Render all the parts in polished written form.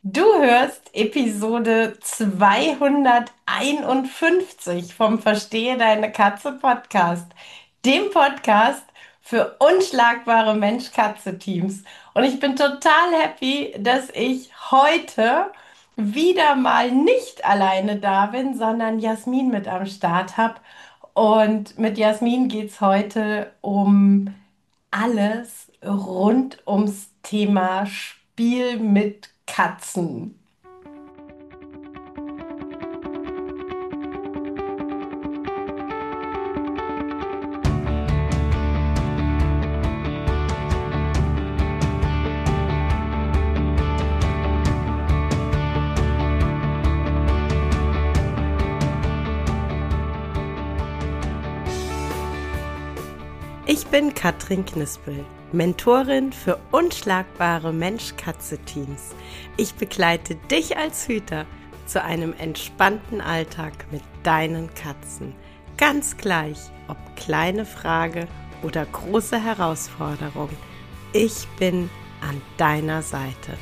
Du hörst Episode 251 vom Verstehe deine Katze Podcast, dem Podcast für unschlagbare Mensch-Katze-Teams. Und ich bin total happy, dass ich heute wieder mal nicht alleine da bin, sondern Jasmin mit am Start habe. Und mit Jasmin geht es heute um alles rund ums Thema Spiel mit Katzen. Ich bin Katrin Knispel, Mentorin für unschlagbare Mensch-Katze-Teams. Ich begleite dich als Hüter zu einem entspannten Alltag mit deinen Katzen. Ganz gleich, ob kleine Frage oder große Herausforderung. Ich bin an deiner Seite.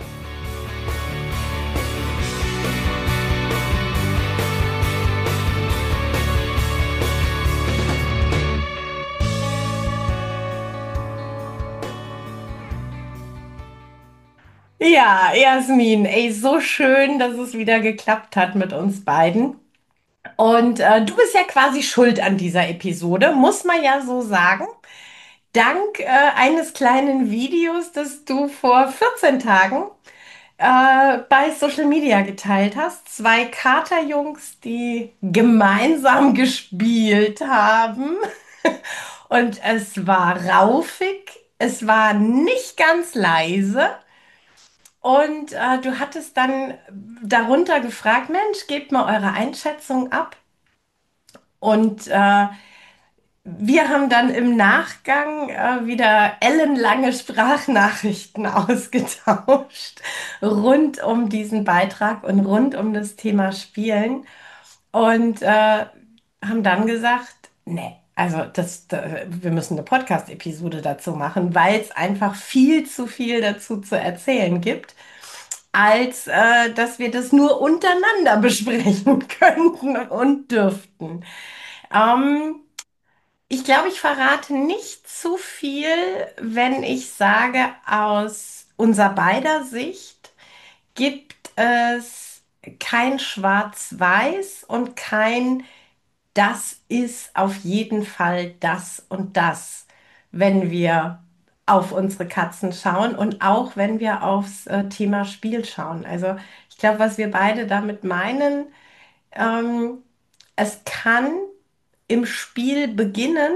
Ja, Jasmin, ey, so schön, dass es wieder geklappt hat mit uns beiden. Und du bist ja quasi schuld an dieser Episode, muss man ja so sagen. Dank eines kleinen Videos, das du vor 14 Tagen bei Social Media geteilt hast. Zwei Katerjungs, die gemeinsam gespielt haben. Und es war raufig, es war nicht ganz leise. Und du hattest dann darunter gefragt, Mensch, gebt mal eure Einschätzung ab. Und wir haben dann im Nachgang wieder ellenlange Sprachnachrichten ausgetauscht rund um diesen Beitrag und rund um das Thema Spielen und haben dann gesagt, nee, also wir müssen eine Podcast-Episode dazu machen, weil es einfach viel zu viel dazu zu erzählen gibt, als dass wir das nur untereinander besprechen könnten und dürften. Ähm, Ich glaube, ich verrate nicht zu viel, wenn ich sage, aus unser beider Sicht gibt es kein Schwarz-Weiß und kein das ist auf jeden Fall das und das, wenn wir auf unsere Katzen schauen und auch wenn wir aufs Thema Spiel schauen. Also ich glaube, was wir beide damit meinen, ähm, es kann im Spiel beginnen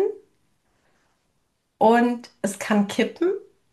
und es kann kippen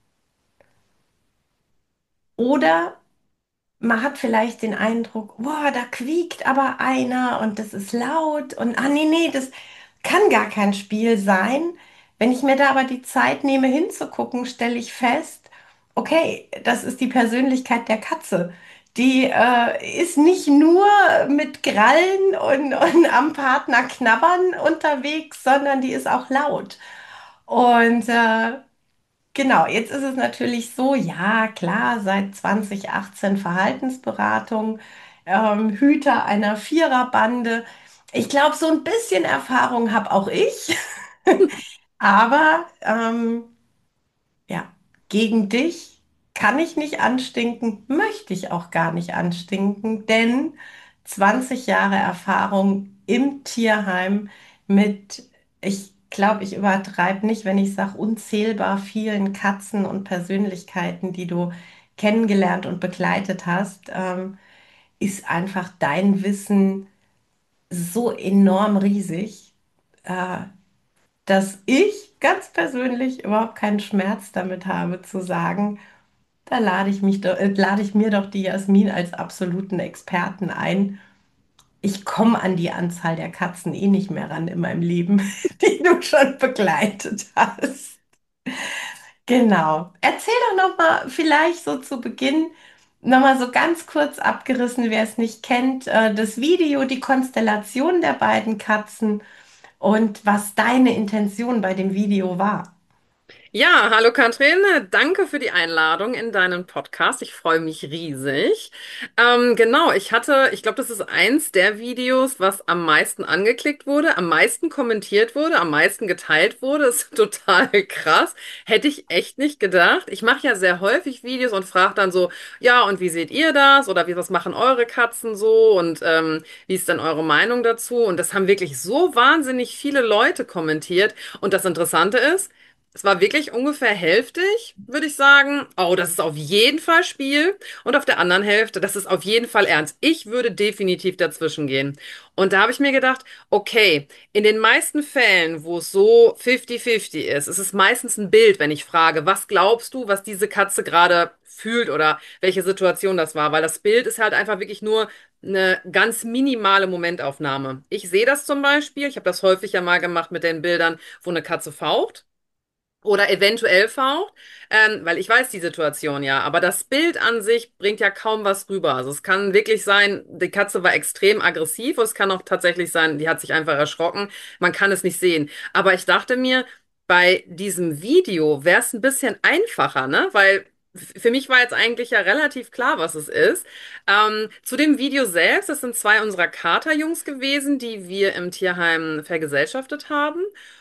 oder man hat vielleicht den Eindruck, boah, da quiekt aber einer und das ist laut und ah nee, nee, das kann gar kein Spiel sein. Wenn ich mir da aber die Zeit nehme hinzugucken, stelle ich fest, okay, das ist die Persönlichkeit der Katze. Die ist nicht nur mit Krallen und am Partner knabbern unterwegs, sondern die ist auch laut. Und genau, jetzt ist es natürlich so, ja, klar, seit 2018 Verhaltensberatung, Hüter einer Viererbande. Ich glaube, so ein bisschen Erfahrung habe auch ich, aber ja, gegen dich kann ich nicht anstinken, möchte ich auch gar nicht anstinken, denn 20 Jahre Erfahrung im Tierheim mit, ich glaube, ich übertreibe nicht, wenn ich sage, unzählbar vielen Katzen und Persönlichkeiten, die du kennengelernt und begleitet hast, ist einfach dein Wissen so enorm riesig, äh, dass ich ganz persönlich überhaupt keinen Schmerz damit habe zu sagen, da lade ich mir doch die Jasmin als absoluten Experten ein. Ich komme an die Anzahl der Katzen eh nicht mehr ran in meinem Leben, die du schon begleitet hast. Genau. Erzähl doch noch mal vielleicht so zu Beginn noch mal so ganz kurz abgerissen, wer es nicht kennt, das Video, die Konstellation der beiden Katzen und was deine Intention bei dem Video war. Ja, hallo Katrin, danke für die Einladung in deinen Podcast. Ich freue mich riesig. Genau, ich glaube, das ist eins der Videos, was am meisten angeklickt wurde, am meisten kommentiert wurde, am meisten geteilt wurde. Ist total krass. Hätte ich echt nicht gedacht. Ich mache ja sehr häufig Videos und frage dann so, ja, und wie seht ihr das? Oder was machen eure Katzen so? Und wie ist denn eure Meinung dazu? Und das haben wirklich so wahnsinnig viele Leute kommentiert. Und das Interessante ist, es war wirklich ungefähr hälftig, würde ich sagen. Oh, das ist auf jeden Fall Spiel. Und auf der anderen Hälfte, das ist auf jeden Fall ernst. Ich würde definitiv dazwischen gehen. Und da habe ich mir gedacht, okay, in den meisten Fällen, wo es so 50-50 ist es meistens ein Bild, wenn ich frage, was glaubst du, was diese Katze gerade fühlt oder welche Situation das war? Weil das Bild ist halt einfach wirklich nur eine ganz minimale Momentaufnahme. Ich sehe das zum Beispiel, ich habe das häufig ja mal gemacht mit den Bildern, wo eine Katze faucht oder eventuell faucht, weil ich weiß die Situation ja, aber das Bild an sich bringt ja kaum was rüber. Also es kann wirklich sein, die Katze war extrem aggressiv, oder es kann auch tatsächlich sein, die hat sich einfach erschrocken. Man kann es nicht sehen. Aber ich dachte mir, bei diesem Video wäre es ein bisschen einfacher, ne? Weil für mich war jetzt eigentlich ja relativ klar, was es ist. Zu dem Video selbst, das sind zwei unserer Katerjungs gewesen, die wir im Tierheim vergesellschaftet haben.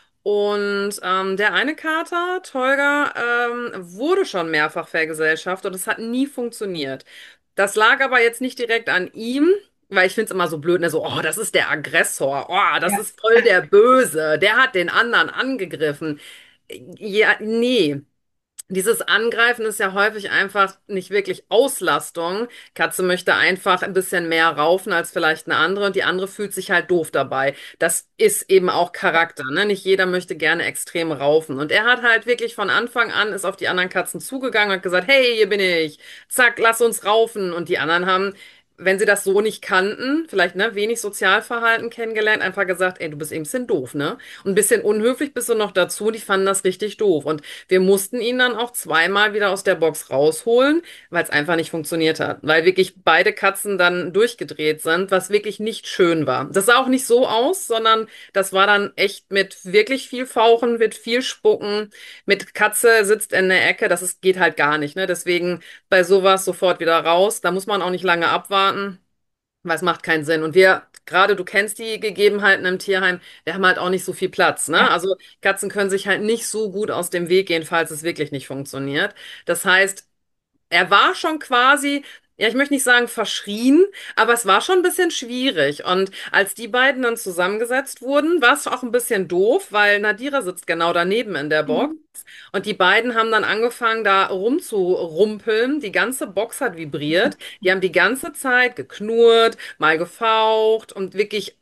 Und der eine Kater, Tolga, wurde schon mehrfach vergesellschaftet und es hat nie funktioniert. Das lag aber jetzt nicht direkt an ihm, weil ich finde es immer so blöd, ne? So, oh, das ist der Aggressor, oh, das Ja. ist voll der Böse, der hat den anderen angegriffen. Ja, nee. Dieses Angreifen ist ja häufig einfach nicht wirklich Auslastung. Katze möchte einfach ein bisschen mehr raufen als vielleicht eine andere und die andere fühlt sich halt doof dabei. Das ist eben auch Charakter, ne? Nicht jeder möchte gerne extrem raufen. Und er hat halt wirklich von Anfang an ist auf die anderen Katzen zugegangen und hat gesagt, hey, hier bin ich. Zack, lass uns raufen. Und die anderen haben, wenn sie das so nicht kannten, vielleicht, ne, wenig Sozialverhalten kennengelernt, einfach gesagt, ey, du bist eben ein bisschen doof, ne? Und ein bisschen unhöflich bist du noch dazu. Die fanden das richtig doof. Und wir mussten ihn dann auch zweimal wieder aus der Box rausholen, weil es einfach nicht funktioniert hat. Weil wirklich beide Katzen dann durchgedreht sind, was wirklich nicht schön war. Das sah auch nicht so aus, sondern das war dann echt mit wirklich viel Fauchen, mit viel Spucken, mit Katze sitzt in der Ecke. Geht halt gar nicht, ne? Deswegen bei sowas sofort wieder raus. Da muss man auch nicht lange abwarten. Weil es macht keinen Sinn. Und gerade du kennst die Gegebenheiten im Tierheim, wir haben halt auch nicht so viel Platz, ne? Ja. Also Katzen können sich halt nicht so gut aus dem Weg gehen, falls es wirklich nicht funktioniert. Das heißt, er war schon quasi, ja, ich möchte nicht sagen verschrien, aber es war schon ein bisschen schwierig. Und als die beiden dann zusammengesetzt wurden, war es auch ein bisschen doof, weil Nadira sitzt genau daneben in der Box. Mhm. Und die beiden haben dann angefangen, da rumzurumpeln. Die ganze Box hat vibriert. Die haben die ganze Zeit geknurrt, mal gefaucht und wirklich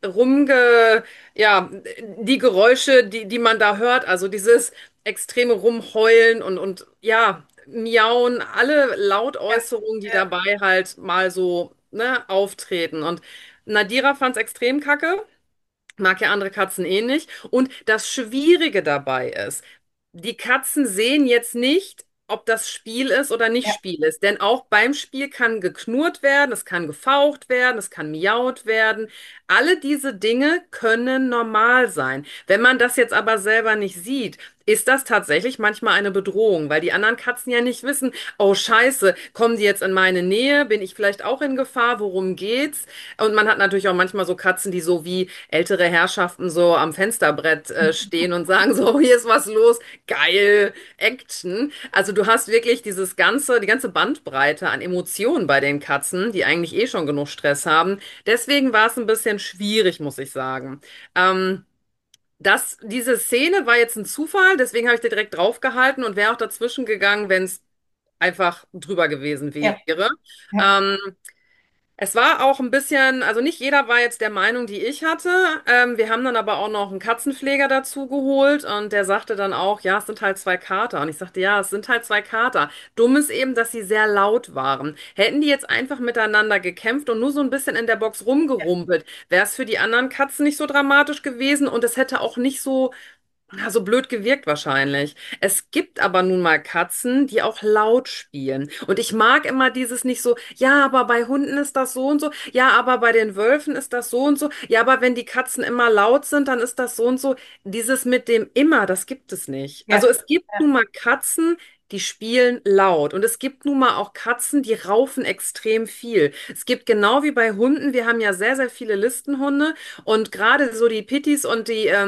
ja, die Geräusche, die man da hört, also dieses extreme Rumheulen und ja, Miauen, alle Lautäußerungen, die Ja. dabei halt mal so, ne, auftreten. Und Nadira fand's extrem kacke. Mag ja andere Katzen eh nicht. Und das Schwierige dabei ist, die Katzen sehen jetzt nicht, ob das Spiel ist oder nicht Ja. Spiel ist. Denn auch beim Spiel kann geknurrt werden, es kann gefaucht werden, es kann miaut werden. Alle diese Dinge können normal sein. Wenn man das jetzt aber selber nicht sieht, ist das tatsächlich manchmal eine Bedrohung, weil die anderen Katzen ja nicht wissen, oh Scheiße, kommen die jetzt in meine Nähe? Bin ich vielleicht auch in Gefahr? Worum geht's? Und man hat natürlich auch manchmal so Katzen, die so wie ältere Herrschaften so am Fensterbrett stehen und sagen so, hier ist was los, geil, Action. Also du hast wirklich die ganze Bandbreite an Emotionen bei den Katzen, die eigentlich eh schon genug Stress haben. Deswegen war es ein bisschen schwierig, muss ich sagen. Ähm, diese Szene war jetzt ein Zufall, deswegen habe ich da direkt draufgehalten und wäre auch dazwischen gegangen, wenn es einfach drüber gewesen Ja. wäre. Ja. Ähm, Es war auch ein bisschen, also nicht jeder war jetzt der Meinung, die ich hatte. Wir haben dann aber auch noch einen Katzenpfleger dazu geholt und der sagte dann auch, ja, es sind halt zwei Kater. Und ich sagte, ja, es sind halt zwei Kater. Dumm ist eben, dass sie sehr laut waren. Hätten die jetzt einfach miteinander gekämpft und nur so ein bisschen in der Box rumgerumpelt, wäre es für die anderen Katzen nicht so dramatisch gewesen und es hätte auch nicht so Ja, so blöd gewirkt wahrscheinlich. Es gibt aber nun mal Katzen, die auch laut spielen. Und ich mag immer dieses nicht so, ja, aber bei Hunden ist das so und so, ja, aber bei den Wölfen ist das so und so, ja, aber wenn die Katzen immer laut sind, dann ist das so und so. Dieses mit dem immer, das gibt es nicht. Also Ja. es gibt nun mal Katzen, die spielen laut. Und es gibt nun mal auch Katzen, die raufen extrem viel. Es gibt genau wie bei Hunden, wir haben ja sehr, sehr viele Listenhunde und gerade so die Pitties und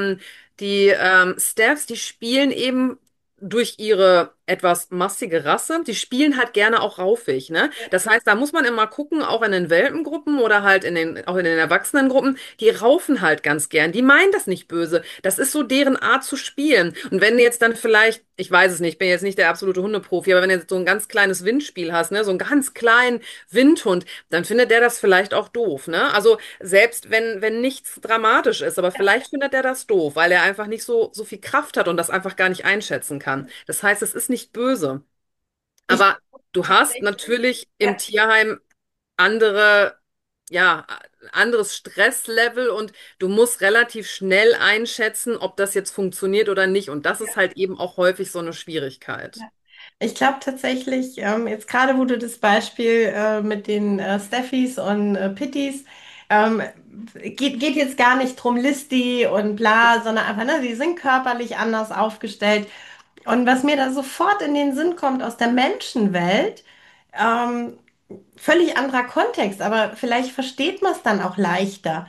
die Staffs, die spielen eben durch ihre etwas massige Rasse, die spielen halt gerne auch raufig, ne? Das heißt, da muss man immer gucken, auch in den Welpengruppen oder halt auch in den Erwachsenengruppen, die raufen halt ganz gern. Die meinen das nicht böse. Das ist so deren Art zu spielen. Und wenn du jetzt dann vielleicht, ich weiß es nicht, ich bin jetzt nicht der absolute Hundeprofi, aber wenn du jetzt so ein ganz kleines Windspiel hast, ne, so einen ganz kleinen Windhund, dann findet der das vielleicht auch doof, ne? Also selbst wenn nichts dramatisch ist, aber vielleicht findet er das doof, weil er einfach nicht so viel Kraft hat und das einfach gar nicht einschätzen kann. Das heißt, es ist nicht böse. Ich Aber du hast tatsächlich, natürlich ja, im Tierheim andere, ja, anderes Stresslevel und du musst relativ schnell einschätzen, ob das jetzt funktioniert oder nicht. Und das ist halt eben auch häufig so eine Schwierigkeit. ja. Ich glaube tatsächlich, jetzt gerade wo du das Beispiel mit den Steffis und Pitties, ähm, geht jetzt gar nicht drum Listi und bla, sondern einfach, ne, sie sind körperlich anders aufgestellt. Und was mir da sofort in den Sinn kommt aus der Menschenwelt, ähm, völlig anderer Kontext, aber vielleicht versteht man es dann auch leichter.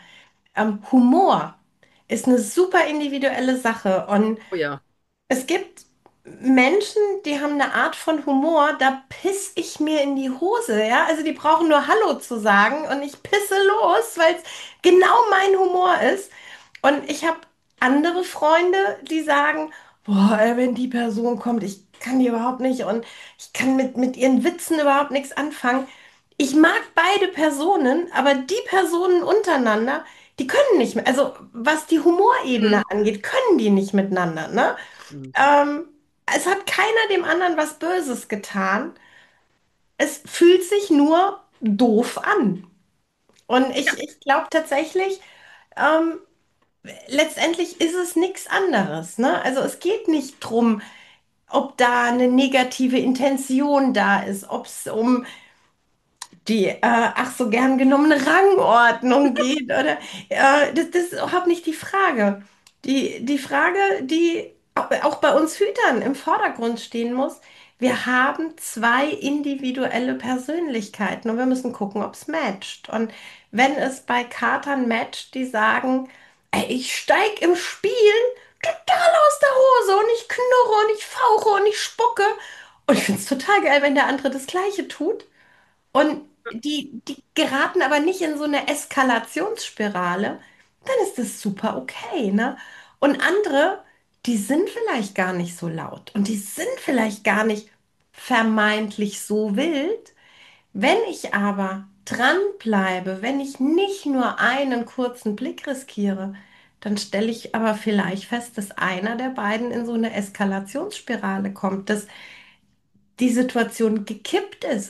Humor ist eine super individuelle Sache und Oh ja. es gibt Menschen, die haben eine Art von Humor, da piss ich mir in die Hose, ja? Also die brauchen nur Hallo zu sagen und ich pisse los, weil es genau mein Humor ist. Und ich habe andere Freunde, die sagen, boah, ey, wenn die Person kommt, ich kann die überhaupt nicht und ich kann mit ihren Witzen überhaupt nichts anfangen. Ich mag beide Personen, aber die Personen untereinander, die können nicht mehr. Also was die Humorebene Mhm. angeht, können die nicht miteinander, ne? Mhm. Ähm, Es hat keiner dem anderen was Böses getan. Es fühlt sich nur doof an. Und Ja. ich glaube tatsächlich, ähm, letztendlich ist es nichts anderes, ne? Also es geht nicht drum, ob da eine negative Intention da ist, ob es um die ach so gern genommene Rangordnung geht oder das ist überhaupt nicht die Frage. Die Frage, die auch bei uns Hütern im Vordergrund stehen muss, wir haben zwei individuelle Persönlichkeiten und wir müssen gucken, ob es matcht. Und wenn es bei Katern matcht, die sagen, ey, ich steig im Spiel total aus der Hose und ich knurre und ich fauche und ich spucke. Und ich finde es total geil, wenn der andere das Gleiche tut. Und die geraten aber nicht in so eine Eskalationsspirale, dann ist das super okay, ne? Und andere, die sind vielleicht gar nicht so laut und die sind vielleicht gar nicht vermeintlich so wild. Wenn ich aber dranbleibe, wenn ich nicht nur einen kurzen Blick riskiere, dann stelle ich aber vielleicht fest, dass einer der beiden in so eine Eskalationsspirale kommt, dass die Situation gekippt ist.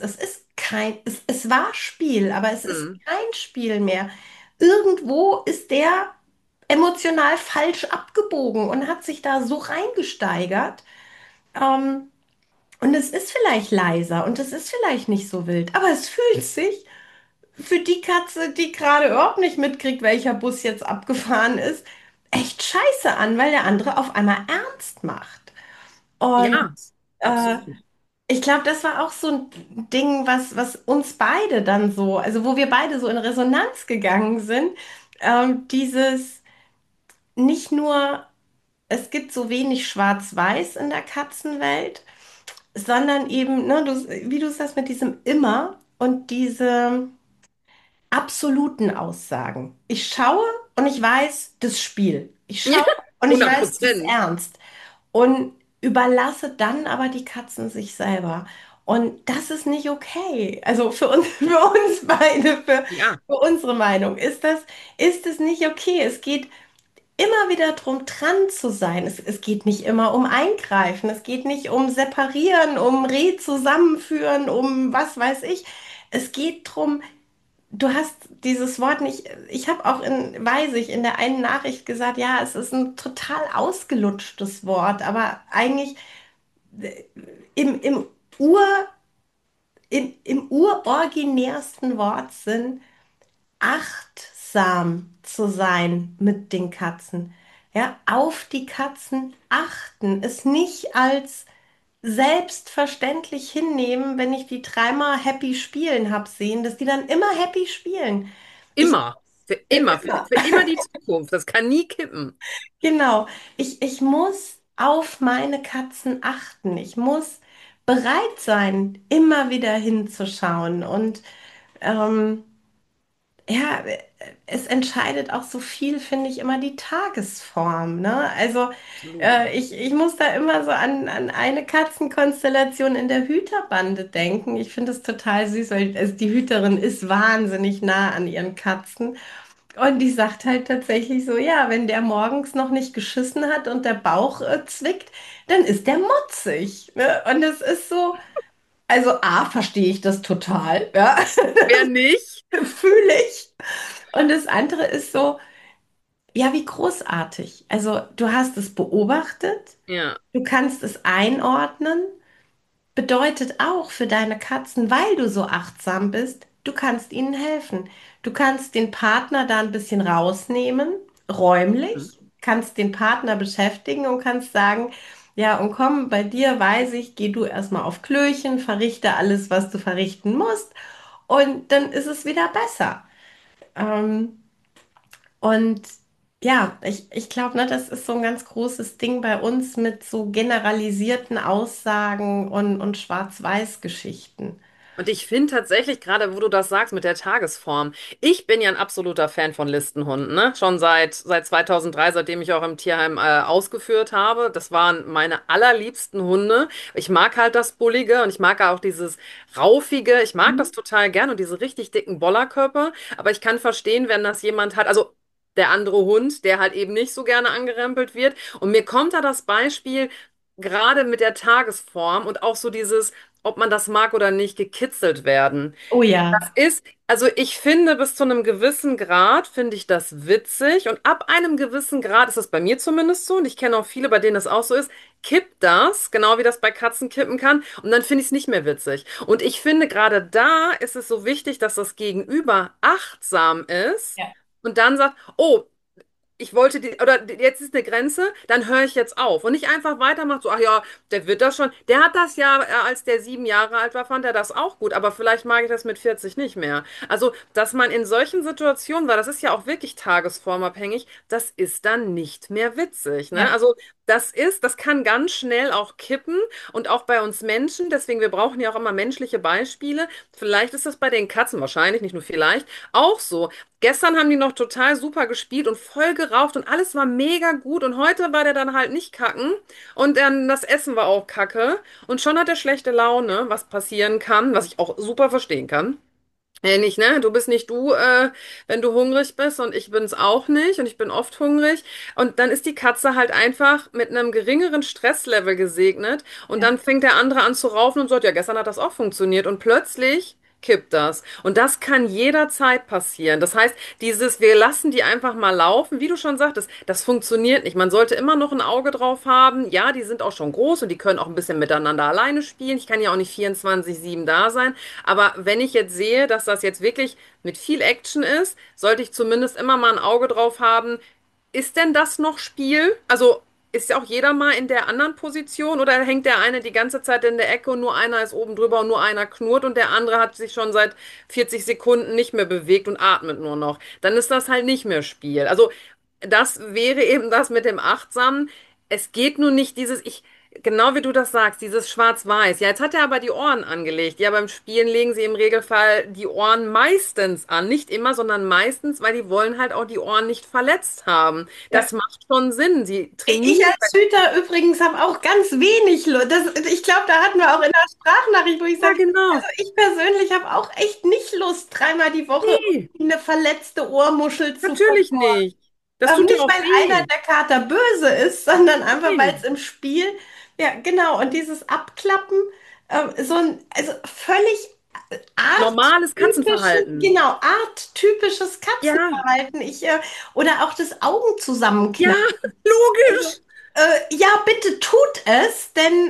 Es war Spiel, aber es ist Mhm. kein Spiel mehr. Irgendwo ist der emotional falsch abgebogen und hat sich da so reingesteigert. Ähm, und es ist vielleicht leiser und es ist vielleicht nicht so wild, aber es fühlt sich für die Katze, die gerade überhaupt nicht mitkriegt, welcher Bus jetzt abgefahren ist, echt scheiße an, weil der andere auf einmal ernst macht. Und Ja, äh, absolut. ich glaube, das war auch so ein Ding, was uns beide dann so, also wo wir beide so in Resonanz gegangen sind. Dieses nicht nur, es gibt so wenig Schwarz-Weiß in der Katzenwelt, sondern eben, ne, wie du sagst, mit diesem Immer und diese absoluten Aussagen. Ich schaue und ich weiß, das Spiel. Ich Ja, schaue und ich weiß, das ist 100%. ernst. Und überlasse dann aber die Katzen sich selber. Und das ist nicht okay. Also für uns, für uns beide, Ja. für unsere Meinung ist es nicht okay. Es geht immer wieder darum, dran zu sein. Es geht nicht immer um Eingreifen. Es geht nicht um Separieren, um Zusammenführen, um was weiß ich. Es geht darum, du hast dieses Wort nicht, ich habe auch weiß ich, in der einen Nachricht gesagt, ja, es ist ein total ausgelutschtes Wort, aber eigentlich äh, im Ur, im uroriginärsten Wortsinn achtsam zu sein mit den Katzen. Ja, auf die Katzen achten, es nicht als selbstverständlich hinnehmen, wenn ich die dreimal happy spielen hab sehen, dass die dann immer happy spielen. Ich, Immer. Für immer. immer, Für immer die Zukunft. Das kann nie kippen. genau. Ich muss auf meine Katzen achten. Ich muss bereit sein, immer wieder hinzuschauen. Und ähm, ja, es entscheidet auch so viel, finde ich, immer die Tagesform, ne? Also Absolut. ich muss da immer so an eine Katzenkonstellation in der Hüterbande denken. Ich finde es total süß, weil also die Hüterin ist wahnsinnig nah an ihren Katzen. Und die sagt halt tatsächlich so, ja, wenn der morgens noch nicht geschissen hat und der Bauch zwickt, dann ist der motzig. Ne? Und es ist so, also A, verstehe ich das total, ja, Wer nicht? fühle ich. Und das andere ist so, ja, wie großartig. Also du hast es beobachtet, Ja. du kannst es einordnen, bedeutet auch für deine Katzen, weil du so achtsam bist, du kannst ihnen helfen. Du kannst den Partner da ein bisschen rausnehmen, Mhm. räumlich, kannst den Partner beschäftigen und kannst sagen, ja, und komm, bei dir weiß ich, geh du erstmal auf Klöchen, verrichte alles, was du verrichten musst, und dann ist es wieder besser. Ähm, und ja, ich glaube, ne, das ist so ein ganz großes Ding bei uns mit so generalisierten Aussagen und Schwarz-Weiß-Geschichten. Und ich finde tatsächlich, gerade wo du das sagst mit der Tagesform, ich bin ja ein absoluter Fan von Listenhunden, ne? Schon seit 2003, seitdem ich auch im Tierheim ausgeführt habe. Das waren meine allerliebsten Hunde. Ich mag halt das Bullige und ich mag auch dieses Raufige. Ich mag das Mhm. total gern und diese richtig dicken Bollerkörper. Aber ich kann verstehen, wenn das jemand hat, also der andere Hund, der halt eben nicht so gerne angerempelt wird. Und mir kommt da das Beispiel gerade mit der Tagesform und auch so dieses, ob man das mag oder nicht, gekitzelt werden. Oh ja, Das ist, also ich finde, bis zu einem gewissen Grad finde ich das witzig und ab einem gewissen Grad ist das bei mir zumindest so und ich kenne auch viele, bei denen das auch so ist, kippt das, genau wie das bei Katzen kippen kann und dann finde ich es nicht mehr witzig. Und ich finde, gerade da ist es so wichtig, dass das Gegenüber achtsam ist ja, und dann sagt, oh, ich wollte die, oder jetzt ist eine Grenze, dann höre ich jetzt auf. Und nicht einfach weitermacht, so, ach ja, der wird das schon. Der hat das ja, als der 7 Jahre alt war, fand er das auch gut, aber vielleicht mag ich das mit 40 nicht mehr. Also, dass man in solchen Situationen, weil das ist ja auch wirklich tagesformabhängig, das ist dann nicht mehr witzig, ne? ja, Also, das kann ganz schnell auch kippen und auch bei uns Menschen, deswegen, wir brauchen ja auch immer menschliche Beispiele. Vielleicht ist das bei den Katzen wahrscheinlich, nicht nur vielleicht, auch so. Gestern haben die noch total super gespielt und voll geraucht und alles war mega gut. Und heute war der dann halt nicht kacken und dann das Essen war auch kacke. Und schon hat er schlechte Laune, was passieren kann, was ich auch super verstehen kann. Nicht, ne? Du bist nicht du, wenn du hungrig bist und ich bin's auch nicht und ich bin oft hungrig. Und dann ist die Katze halt einfach mit einem geringeren Stresslevel gesegnet und ja, dann fängt der andere an zu raufen und sagt, ja, gestern hat das auch funktioniert und plötzlich kippt das. Und das kann jederzeit passieren. Das heißt, wir lassen die einfach mal laufen, wie du schon sagtest, das funktioniert nicht. Man sollte immer noch ein Auge drauf haben. Ja, die sind auch schon groß und die können auch ein bisschen miteinander alleine spielen. Ich kann ja auch nicht 24/7 da sein. Aber wenn ich jetzt sehe, dass das jetzt wirklich mit viel Action ist, sollte ich zumindest immer mal ein Auge drauf haben. Ist denn das noch Spiel? Also ist ja auch jeder mal in der anderen Position oder hängt der eine die ganze Zeit in der Ecke und nur einer ist oben drüber und nur einer knurrt und der andere hat sich schon seit 40 Sekunden nicht mehr bewegt und atmet nur noch? Dann ist das halt nicht mehr Spiel. Also das wäre eben das mit dem Achtsamen. Es geht nur nicht genau wie du das sagst, dieses Schwarz-Weiß. Ja, jetzt hat er aber die Ohren angelegt. Ja, beim Spielen legen sie im Regelfall die Ohren meistens an. Nicht immer, sondern meistens, weil die wollen halt auch die Ohren nicht verletzt haben. ja. Das macht schon Sinn. Sie Ich trainieren. als Hüter übrigens habe auch ganz wenig Lust. Ich glaube, da hatten wir auch in der Sprachnachricht, wo ich Ja, sage, also genau. ich persönlich habe auch echt nicht Lust, dreimal die Woche Nee, irgendwie eine verletzte Ohrmuschel zu natürlich versorgen. nicht. Das tut ja Nicht, auch weil einer weh. der Kater böse ist, sondern einfach, weil Nee. es im Spiel, ja, genau, und dieses Abklappen, also völlig Normales Katzenverhalten. Genau, arttypisches Ja, Katzenverhalten. Oder auch das Augen ja, zusammenkneifen. Also, logisch. ja, bitte tut es, denn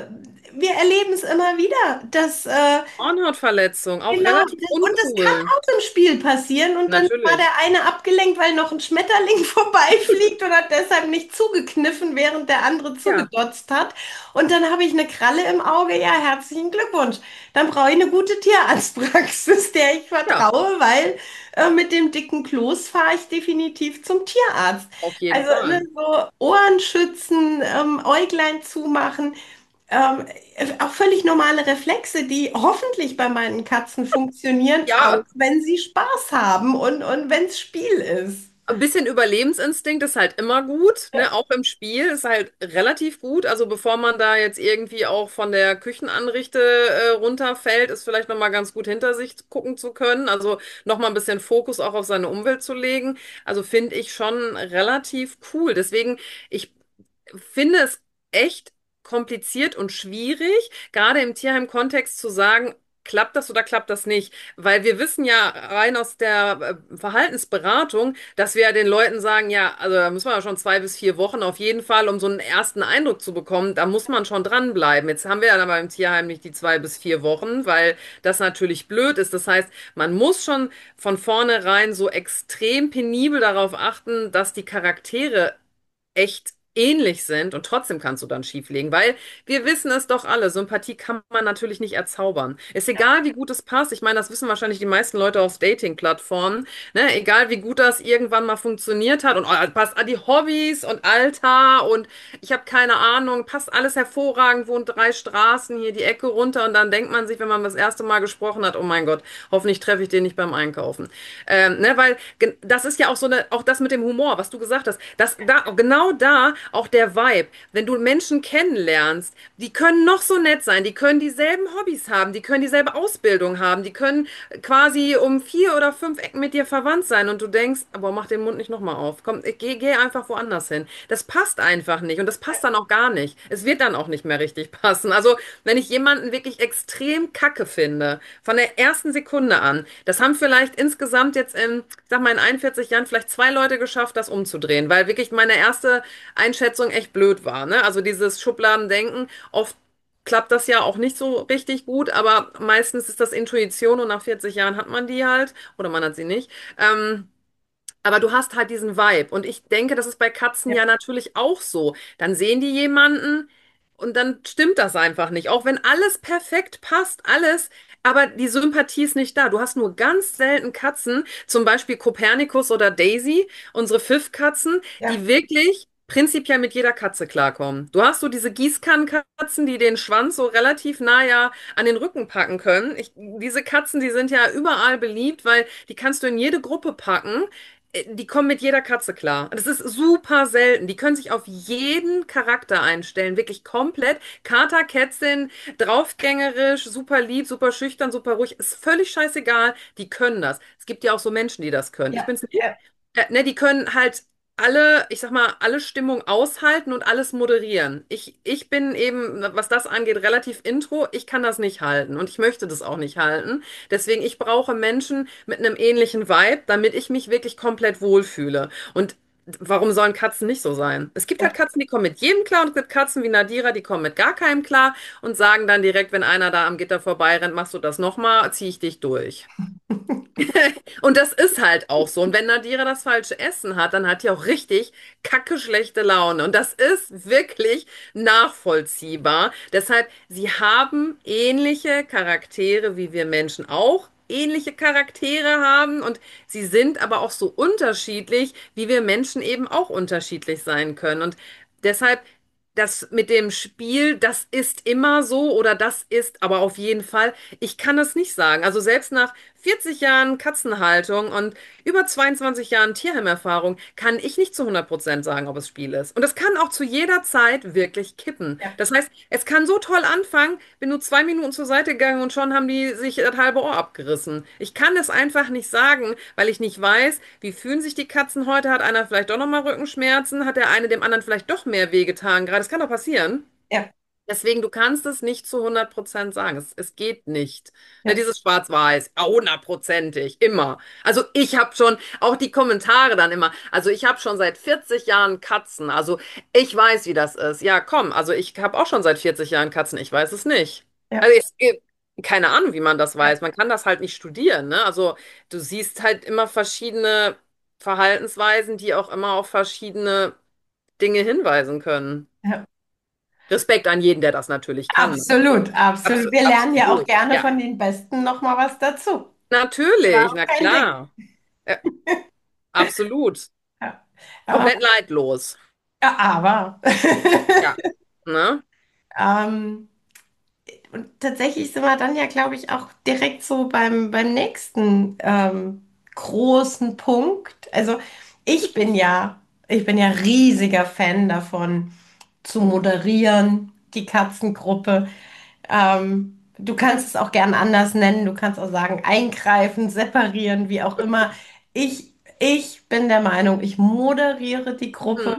wir erleben es immer wieder, dass Hornhautverletzung, auch genau, relativ und das kann uncool. auch im Spiel passieren und dann war Natürlich. der eine abgelenkt, weil noch ein Schmetterling vorbeifliegt und hat deshalb nicht zugekniffen, während der andere Ja, zugedotzt hat. Und dann habe ich eine Kralle im Auge. Ja, herzlichen Glückwunsch. Dann brauche ich eine gute Tierarztpraxis, der ich ja, vertraue, weil mit dem dicken Kloß fahre ich definitiv zum Tierarzt. auf jeden Also ne, Fall. so Ohren schützen, Äuglein zumachen. Ähm, Auch völlig normale Reflexe, die hoffentlich bei meinen Katzen funktionieren, auch Ja, wenn sie Spaß haben und wenn es Spiel ist. ein bisschen Überlebensinstinkt ist halt immer gut, ne? Auch im Spiel ist halt relativ gut. Also bevor man da jetzt irgendwie auch von der Küchenanrichte runterfällt, ist vielleicht nochmal ganz gut hinter sich gucken zu können. Also nochmal ein bisschen Fokus auch auf seine Umwelt zu legen. Also finde ich schon relativ cool. Deswegen, ich finde es echt kompliziert und schwierig, gerade im Tierheim-Kontext zu sagen, klappt das oder klappt das nicht? Weil wir wissen ja rein aus der Verhaltensberatung, dass wir ja den Leuten sagen, ja, also da müssen wir ja schon 2 bis 4 Wochen auf jeden Fall, um so einen ersten Eindruck zu bekommen, da muss man schon dranbleiben. Jetzt haben wir ja dann beim Tierheim nicht die 2 bis 4 Wochen, weil das natürlich blöd ist. Das heißt, man muss schon von vornherein so extrem penibel darauf achten, dass die Charaktere echt ähnlich sind und trotzdem kannst du dann schief liegen, weil wir wissen es doch alle, Sympathie kann man natürlich nicht erzaubern. Ist egal, wie gut es passt. Ich meine, das wissen wahrscheinlich die meisten Leute auf Dating-Plattformen, ne? Egal, wie gut das irgendwann mal funktioniert hat und oh, passt an die Hobbys und Alter und ich habe keine Ahnung, passt alles hervorragend, wohnt 3 Straßen hier die Ecke runter und dann denkt man sich, wenn man das erste Mal gesprochen hat, oh mein Gott, hoffentlich treffe ich den nicht beim Einkaufen. Ne, weil das ist ja auch so eine, auch das mit dem Humor, was du gesagt hast, genau da auch der Vibe. Wenn du Menschen kennenlernst, die können noch so nett sein, die können dieselben Hobbys haben, die können dieselbe Ausbildung haben, die können quasi um 4 oder 5 Ecken mit dir verwandt sein und du denkst, aber mach den Mund nicht nochmal auf. Komm, geh einfach woanders hin. Das passt einfach nicht und das passt dann auch gar nicht. Es wird dann auch nicht mehr richtig passen. Also, wenn ich jemanden wirklich extrem kacke finde, von der ersten Sekunde an, das haben vielleicht insgesamt jetzt ich sag mal, in 41 Jahren vielleicht 2 Leute geschafft, das umzudrehen, weil wirklich meine erste Einschätzung echt blöd war, ne? Also dieses Schubladendenken, oft klappt das ja auch nicht so richtig gut, aber meistens ist das Intuition und nach 40 Jahren hat man die halt oder man hat sie nicht. Aber du hast halt diesen Vibe. Und ich denke, das ist bei Katzen Ja, ja natürlich auch so. Dann sehen die jemanden und dann stimmt das einfach nicht. Auch wenn alles perfekt passt, alles, aber die Sympathie ist nicht da. Du hast nur ganz selten Katzen, zum Beispiel Kopernikus oder Daisy, unsere Pfiffkatzen, ja, die wirklich prinzipiell mit jeder Katze klarkommen. Du hast so diese Gießkannenkatzen, die den Schwanz so relativ nah ja an den Rücken packen können. Diese Katzen, die sind ja überall beliebt, weil die kannst du in jede Gruppe packen. Die kommen mit jeder Katze klar. Das ist super selten. Die können sich auf jeden Charakter einstellen, wirklich komplett. Kater, Kätzchen, draufgängerisch, super lieb, super schüchtern, super ruhig. Ist völlig scheißegal. Die können das. Es gibt ja auch so Menschen, die das können. Ich ja, bin's nicht. ja. Ne, die können halt alle, ich sag mal, alle Stimmung aushalten und alles moderieren. Ich bin eben, was das angeht, relativ intro. Ich kann das nicht halten und ich möchte das auch nicht halten. Deswegen, ich brauche Menschen mit einem ähnlichen Vibe, damit ich mich wirklich komplett wohlfühle. Und warum sollen Katzen nicht so sein? Es gibt halt Ja. Katzen, die kommen mit jedem klar und es gibt Katzen wie Nadira, die kommen mit gar keinem klar und sagen dann direkt, wenn einer da am Gitter vorbeirennt, machst du das nochmal, zieh ich dich durch. Und das ist halt auch so. Und wenn Nadira das falsche Essen hat, dann hat die auch richtig kacke schlechte Laune. Und das ist wirklich nachvollziehbar. Deshalb, sie haben ähnliche Charaktere wie wir Menschen auch. Ähnliche Charaktere haben und sie sind aber auch so unterschiedlich, wie wir Menschen eben auch unterschiedlich sein können. Und deshalb, das mit dem Spiel, das ist immer so oder das ist aber auf jeden Fall, ich kann das nicht sagen. Also selbst nach 40 Jahren Katzenhaltung und über 22 Jahren Tierheimerfahrung kann ich nicht zu 100% sagen, ob es Spiel ist. Und das kann auch zu jeder Zeit wirklich kippen. Ja. Das heißt, es kann so toll anfangen, bin nur 2 Minuten zur Seite gegangen und schon haben die sich das halbe Ohr abgerissen. Ich kann es einfach nicht sagen, weil ich nicht weiß, wie fühlen sich die Katzen heute? Hat einer vielleicht doch nochmal Rückenschmerzen? Hat der eine dem anderen vielleicht doch mehr wehgetan? Gerade, das kann doch passieren. Ja. Deswegen, du kannst es nicht zu 100% sagen. Es geht nicht. Ne, Ja, dieses Schwarz-Weiß, ja, 100%ig, immer. Also ich habe schon, auch die Kommentare dann immer, also ich habe schon seit 40 Jahren Katzen. Also ich weiß, wie das ist. Ja, komm, also ich habe auch schon seit 40 Jahren Katzen. Ich weiß es nicht. ja, Also keine Ahnung, wie man das ja, weiß. Man kann das halt nicht studieren, ne? Also du siehst halt immer verschiedene Verhaltensweisen, die auch immer auf verschiedene Dinge hinweisen können. ja. Respekt an jeden, der das natürlich kann. Absolut, absolut. Wir lernen ja auch Absolut. gerne Ja, von den Besten noch mal was dazu. natürlich, Überhaupt na kein Ding. klar. Ja, absolut. Ja. Komplett neidlos. Aber Ja. Ne? ähm, und tatsächlich sind wir dann ja, glaube ich, auch direkt so beim nächsten großen Punkt. Also ich bin ja riesiger Fan davon, zu moderieren, die Katzengruppe. Du kannst es auch gern anders nennen. Du kannst auch sagen, eingreifen, separieren, wie auch immer. Ich bin der Meinung, ich moderiere die Gruppe. Hm.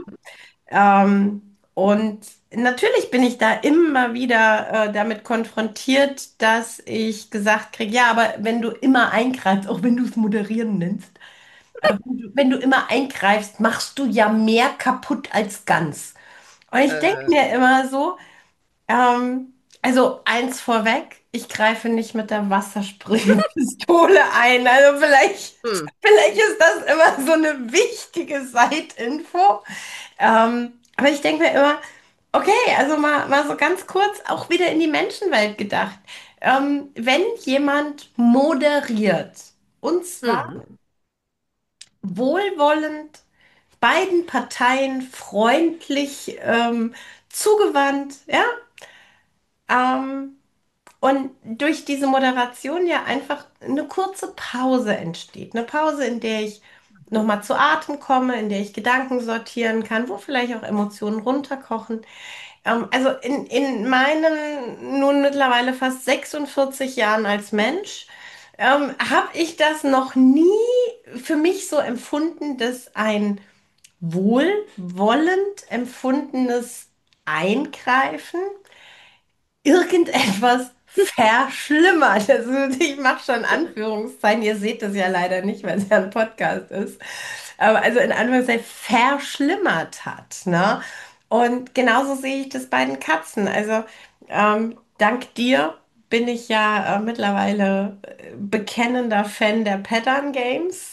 Und natürlich bin ich da immer wieder damit konfrontiert, dass ich gesagt kriege, ja, aber wenn du immer eingreifst, auch wenn du es moderieren nennst, wenn du immer eingreifst, machst du ja mehr kaputt als ganz. Und ich denke Äh, mir immer so, also eins vorweg, ich greife nicht mit der Wassersprühpistole ein. Also hm. vielleicht ist das immer so eine wichtige Side-Info. Aber ich denke mir immer, okay, also mal so ganz kurz auch wieder in die Menschenwelt gedacht. Wenn jemand moderiert, und zwar Hm. wohlwollend, beiden Parteien freundlich zugewandt, ja, ähm, und durch diese Moderation ja einfach eine kurze Pause entsteht. Eine Pause, in der ich nochmal zu Atem komme, in der ich Gedanken sortieren kann, wo vielleicht auch Emotionen runterkochen. Also in meinen nun mittlerweile fast 46 Jahren als Mensch habe ich das noch nie für mich so empfunden, dass ein wohlwollend empfundenes Eingreifen irgendetwas verschlimmert. Also ich mache schon Anführungszeichen, ihr seht das ja leider nicht, weil es ja ein Podcast ist. Aber also in Anführungszeichen verschlimmert hat. Ne? Und genauso sehe ich das bei den Katzen. Also dank dir bin ich ja mittlerweile bekennender Fan der Pattern Games.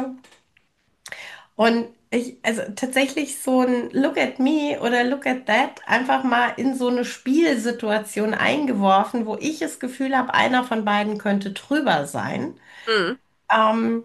Und also tatsächlich so ein Look at me oder Look at that einfach mal in so eine Spielsituation eingeworfen, wo ich das Gefühl habe, einer von beiden könnte drüber sein. Hm. Ähm,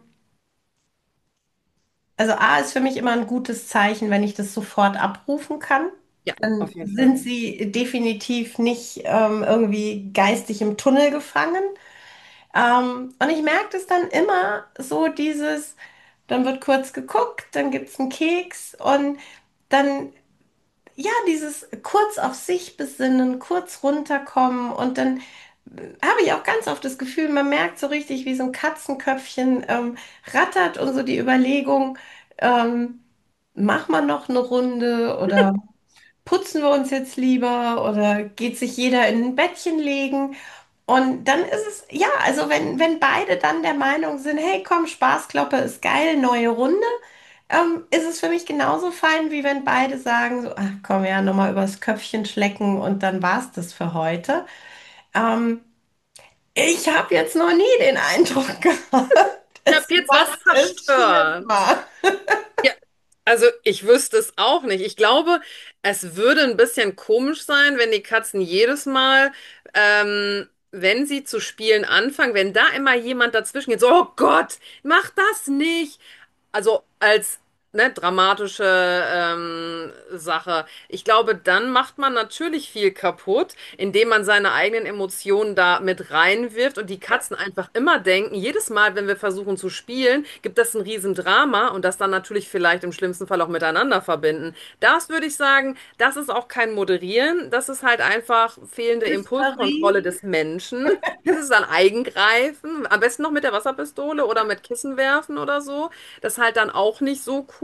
also A ist für mich immer ein gutes Zeichen, wenn ich das sofort abrufen kann. Ja, Dann auf jeden Fall. sind sie definitiv nicht irgendwie geistig im Tunnel gefangen. Und ich merke das dann immer so dann wird kurz geguckt, dann gibt es einen Keks und dann ja, dieses kurz auf sich besinnen, kurz runterkommen und dann habe ich auch ganz oft das Gefühl, man merkt so richtig, wie so ein Katzenköpfchen rattert und so die Überlegung, ähm, machen wir noch eine Runde oder putzen wir uns jetzt lieber oder geht sich jeder in ein Bettchen legen? Und dann ist es, ja, also wenn beide dann der Meinung sind, hey, komm, Spaßkloppe ist geil, neue Runde, ist es für mich genauso fein, wie wenn beide sagen, so, ach komm, ja, nochmal übers Köpfchen schlecken und dann war's das für heute. Ähm, Ich habe jetzt noch nie den Eindruck gehabt, Ich habe es jetzt was macht es zerstört. schlimmer. Ja, also ich wüsste es auch nicht. Ich glaube, es würde ein bisschen komisch sein, wenn die Katzen jedes Mal, wenn sie zu spielen anfangen, wenn da immer jemand dazwischen geht, so, oh Gott, mach das nicht. Also als ne, dramatische Sache. Ich glaube, dann macht man natürlich viel kaputt, indem man seine eigenen Emotionen da mit reinwirft und die Katzen einfach immer denken, jedes Mal, wenn wir versuchen zu spielen, gibt das ein Riesendrama und das dann natürlich vielleicht im schlimmsten Fall auch miteinander verbinden. Das würde ich sagen, das ist auch kein Moderieren, das ist halt einfach fehlende Impulskontrolle Hysterie. des Menschen. Das ist dann Eigengreifen, am besten noch mit der Wasserpistole oder mit Kissen werfen oder so. Das ist halt dann auch nicht so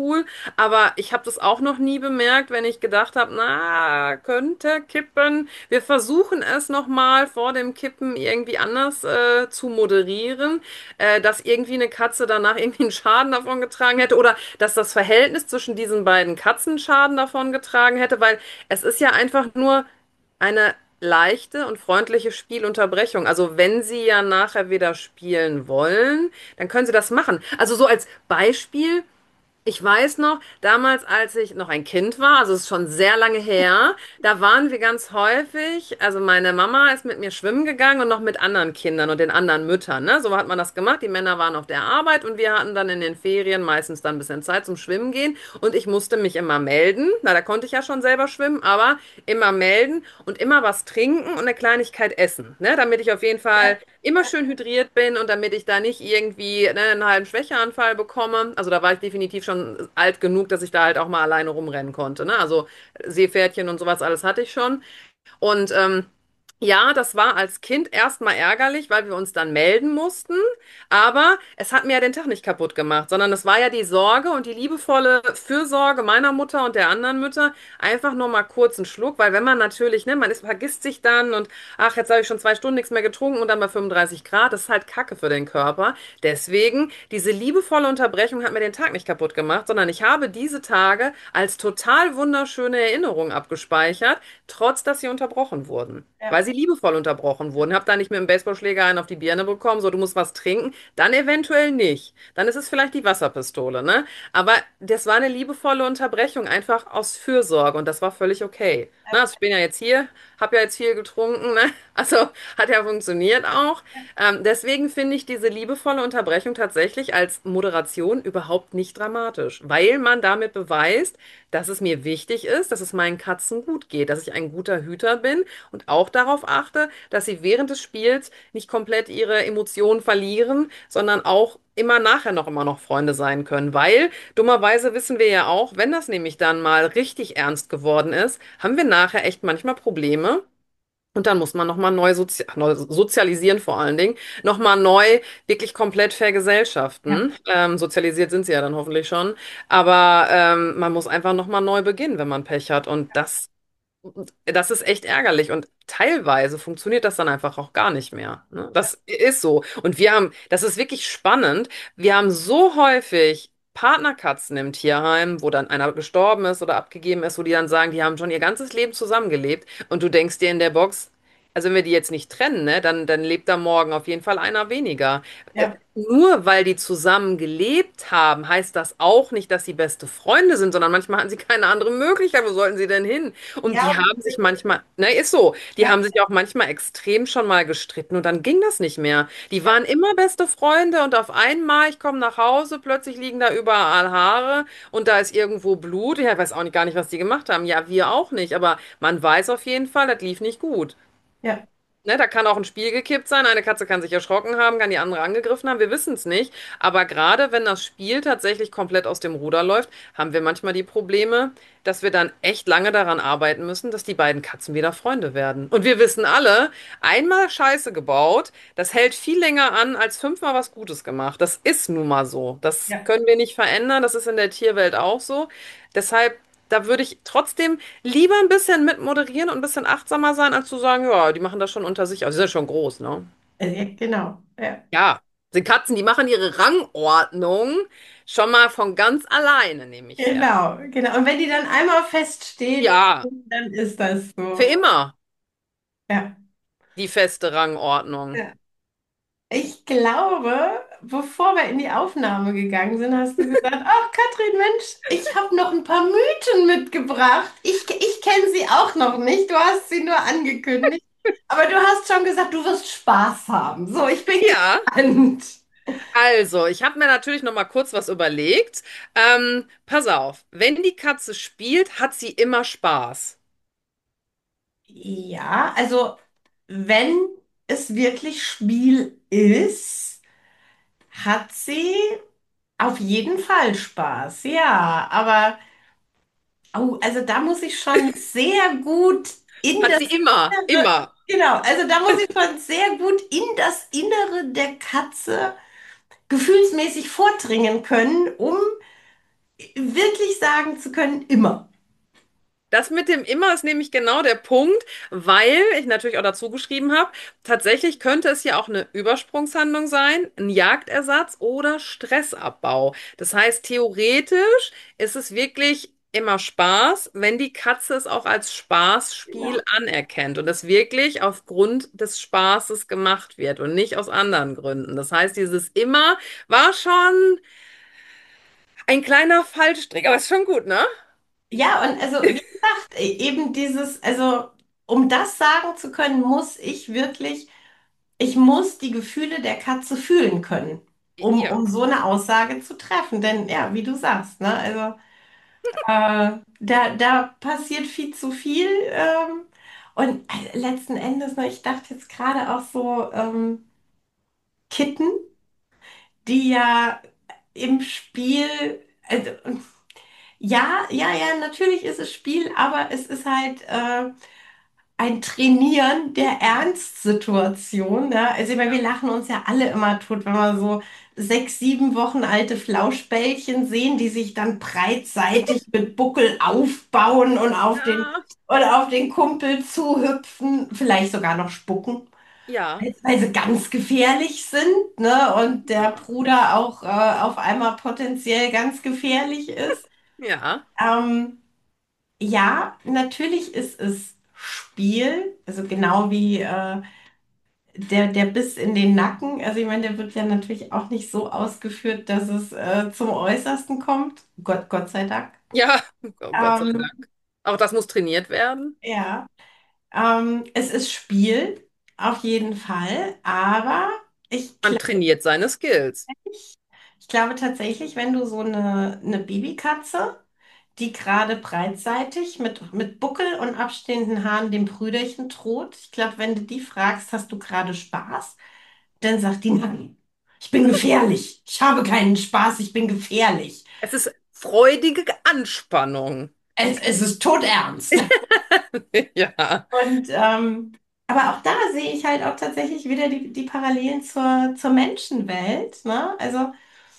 cool. Aber ich habe das auch noch nie bemerkt, wenn ich gedacht habe, na, könnte kippen. Wir versuchen es nochmal vor dem Kippen irgendwie anders zu moderieren, dass irgendwie eine Katze danach irgendwie einen Schaden davon getragen hätte oder dass das Verhältnis zwischen diesen beiden Katzen Schaden davon getragen hätte, weil es ist ja einfach nur eine leichte und freundliche Spielunterbrechung. Also wenn Sie ja nachher wieder spielen wollen, dann können Sie das machen. Also so als Beispiel. Ich weiß noch, damals, als ich noch ein Kind war, also es ist schon sehr lange her, da waren wir ganz häufig, also meine Mama ist mit mir schwimmen gegangen und noch mit anderen Kindern und den anderen Müttern, ne? So hat man das gemacht. Die Männer waren auf der Arbeit und wir hatten dann in den Ferien meistens dann ein bisschen Zeit zum Schwimmen gehen und ich musste mich immer melden. Na, da konnte ich ja schon selber schwimmen, aber immer melden und immer was trinken und eine Kleinigkeit essen, ne? Damit ich auf jeden Ja, Fall immer schön hydriert bin und damit ich da nicht irgendwie ne, einen halben Schwächeanfall bekomme. Also da war ich definitiv schon alt genug, dass ich da halt auch mal alleine rumrennen konnte. Ne? Also Seepferdchen und sowas alles hatte ich schon. Und ja, das war als Kind erstmal ärgerlich, weil wir uns dann melden mussten. Aber es hat mir ja den Tag nicht kaputt gemacht, sondern es war ja die Sorge und die liebevolle Fürsorge meiner Mutter und der anderen Mütter. Einfach nur mal kurz einen Schluck, weil wenn man natürlich, ne, man ist, vergisst sich dann und ach, jetzt habe ich schon 2 Stunden nichts mehr getrunken und dann bei 35 Grad, das ist halt Kacke für den Körper. Deswegen, diese liebevolle Unterbrechung hat mir den Tag nicht kaputt gemacht, sondern ich habe diese Tage als total wunderschöne Erinnerung abgespeichert, trotz dass sie unterbrochen wurden. Weil ja, sie liebevoll unterbrochen wurden. Hab da nicht mit dem Baseballschläger einen auf die Birne bekommen, so du musst was trinken. Dann eventuell nicht. Dann ist es vielleicht die Wasserpistole, ne? Aber das war eine liebevolle Unterbrechung, einfach aus Fürsorge und das war völlig okay. Ne? Also ich bin ja jetzt hier, habe ja jetzt viel getrunken, ne? Also hat ja funktioniert auch. Deswegen finde ich diese liebevolle Unterbrechung tatsächlich als Moderation überhaupt nicht dramatisch, weil man damit beweist, dass es mir wichtig ist, dass es meinen Katzen gut geht, dass ich ein guter Hüter bin und auch darauf achte, dass sie während des Spiels nicht komplett ihre Emotionen verlieren, sondern auch immer nachher noch immer noch Freunde sein können, weil dummerweise wissen wir ja auch, wenn das nämlich dann mal richtig ernst geworden ist, haben wir nachher echt manchmal Probleme. Und dann muss man nochmal neu sozialisieren vor allen Dingen, nochmal neu wirklich komplett ja, vergesellschaften. Sozialisiert sind sie ja dann hoffentlich schon. Aber man muss einfach nochmal neu beginnen, wenn man Pech hat. Und das ist echt ärgerlich. Und teilweise funktioniert das dann einfach auch gar nicht mehr. Ne? Das ist so. Und das ist wirklich spannend. Wir haben so häufig Partnerkatzen im Tierheim, wo dann einer gestorben ist oder abgegeben ist, wo die dann sagen, die haben schon ihr ganzes Leben zusammengelebt. Und du denkst dir in der Box, also wenn wir die jetzt nicht trennen, ne, dann lebt da morgen auf jeden Fall einer weniger. ja, Nur weil die zusammen gelebt haben, heißt das auch nicht, dass sie beste Freunde sind, sondern manchmal hatten sie keine andere Möglichkeit. Wo sollten sie denn hin? Und die ja, haben sich manchmal, ne, ist so, die ja, haben sich auch manchmal extrem schon mal gestritten und dann ging das nicht mehr. Die waren immer beste Freunde und auf einmal, ich komme nach Hause, plötzlich liegen da überall Haare und da ist irgendwo Blut. Ja, ich weiß auch nicht, gar nicht, was die gemacht haben. Ja, wir auch nicht, aber man weiß auf jeden Fall, das lief nicht gut. ja, Ne, da kann auch ein Spiel gekippt sein. Eine Katze kann sich erschrocken haben, kann die andere angegriffen haben. Wir wissen es nicht. Aber gerade wenn das Spiel tatsächlich komplett aus dem Ruder läuft, haben wir manchmal die Probleme, dass wir dann echt lange daran arbeiten müssen, dass die beiden Katzen wieder Freunde werden. Und wir wissen alle, einmal Scheiße gebaut, das hält viel länger an als 5-mal was Gutes gemacht. Das ist nun mal so. Das ja. können wir nicht verändern. Das ist in der Tierwelt auch so. Deshalb da würde ich trotzdem lieber ein bisschen mit moderieren und ein bisschen achtsamer sein, als zu sagen, ja, die machen das schon unter sich. Also, sie sind ja schon groß, ne? Genau. Ja. Ja, sind Katzen, die machen ihre Rangordnung schon mal von ganz alleine, nehme ich her. Genau, genau. Und wenn die dann einmal feststeht, Ja, dann ist das für so. immer Ja. die feste Rangordnung. Ja. Ich glaube, bevor wir in die Aufnahme gegangen sind, hast du gesagt, ach Katrin, Mensch, ich habe noch ein paar Mythen mitgebracht. Ich kenne sie auch noch nicht. Du hast sie nur angekündigt. Aber du hast schon gesagt, du wirst Spaß haben. So, ich bin Ja, gespannt. also, ich habe mir natürlich noch mal kurz was überlegt. Pass auf, wenn die Katze spielt, hat sie immer Spaß. Ja, also wenn es wirklich Spiel ist, hat sie auf jeden Fall Spaß. Ja, aber oh, also da muss ich schon sehr gut in Hat das sie immer, Innere, immer. genau, also da muss ich schon sehr gut in das Innere der Katze gefühlsmäßig vordringen können, um wirklich sagen zu können, immer. Das mit dem immer ist nämlich genau der Punkt, weil ich natürlich auch dazu geschrieben habe, tatsächlich könnte es ja auch eine Übersprungshandlung sein, ein Jagdersatz oder Stressabbau. Das heißt, theoretisch ist es wirklich immer Spaß, wenn die Katze es auch als Spaßspiel Ja. anerkennt und es wirklich aufgrund des Spaßes gemacht wird und nicht aus anderen Gründen. Das heißt, dieses immer war schon ein kleiner Fallstrick, aber ist schon gut, ne? Ja, und also, wie gesagt, eben dieses, also, um das sagen zu können, muss ich wirklich, ich muss die Gefühle der Katze fühlen können, Ja. um so eine Aussage zu treffen. Denn, ja, wie du sagst, ne, also, da passiert viel zu viel. Und letzten Endes, ne, ich dachte jetzt gerade auch so, Kitten, die ja im Spiel, also, ja, natürlich ist es Spiel, aber es ist halt ein Trainieren der Ernstsituation. Ne? Also ich meine, wir lachen uns ja alle immer tot, wenn wir so 6, 7 Wochen alte Flauschbällchen sehen, die sich dann breitseitig mit Buckel aufbauen Ja. und auf den Kumpel zuhüpfen, vielleicht sogar noch spucken. Ja. Weil sie ganz gefährlich sind, ne? Und der Ja. Bruder auch auf einmal potenziell ganz gefährlich ist. Ja. Ähm, ja, natürlich ist es Spiel, also genau wie der Biss in den Nacken. Also ich meine, der wird ja natürlich auch nicht so ausgeführt, dass es zum Äußersten kommt. Gott sei Dank. Ja, oh Gott sei Ähm, Dank. Auch das muss trainiert werden. ja, es ist Spiel, auf jeden Fall, aber ich Man trainiert seine Skills. Ich glaube tatsächlich, wenn du so eine Babykatze, die gerade breitseitig mit Buckel und abstehenden Haaren dem Brüderchen droht, ich glaube, wenn du die fragst, hast du gerade Spaß, dann sagt die nein. Ich bin gefährlich. Ich habe keinen Spaß, ich bin gefährlich. Es ist freudige Anspannung. Es ist todernst. Ja. Und aber auch da sehe ich halt auch tatsächlich wieder die Parallelen zur Menschenwelt, ne? Also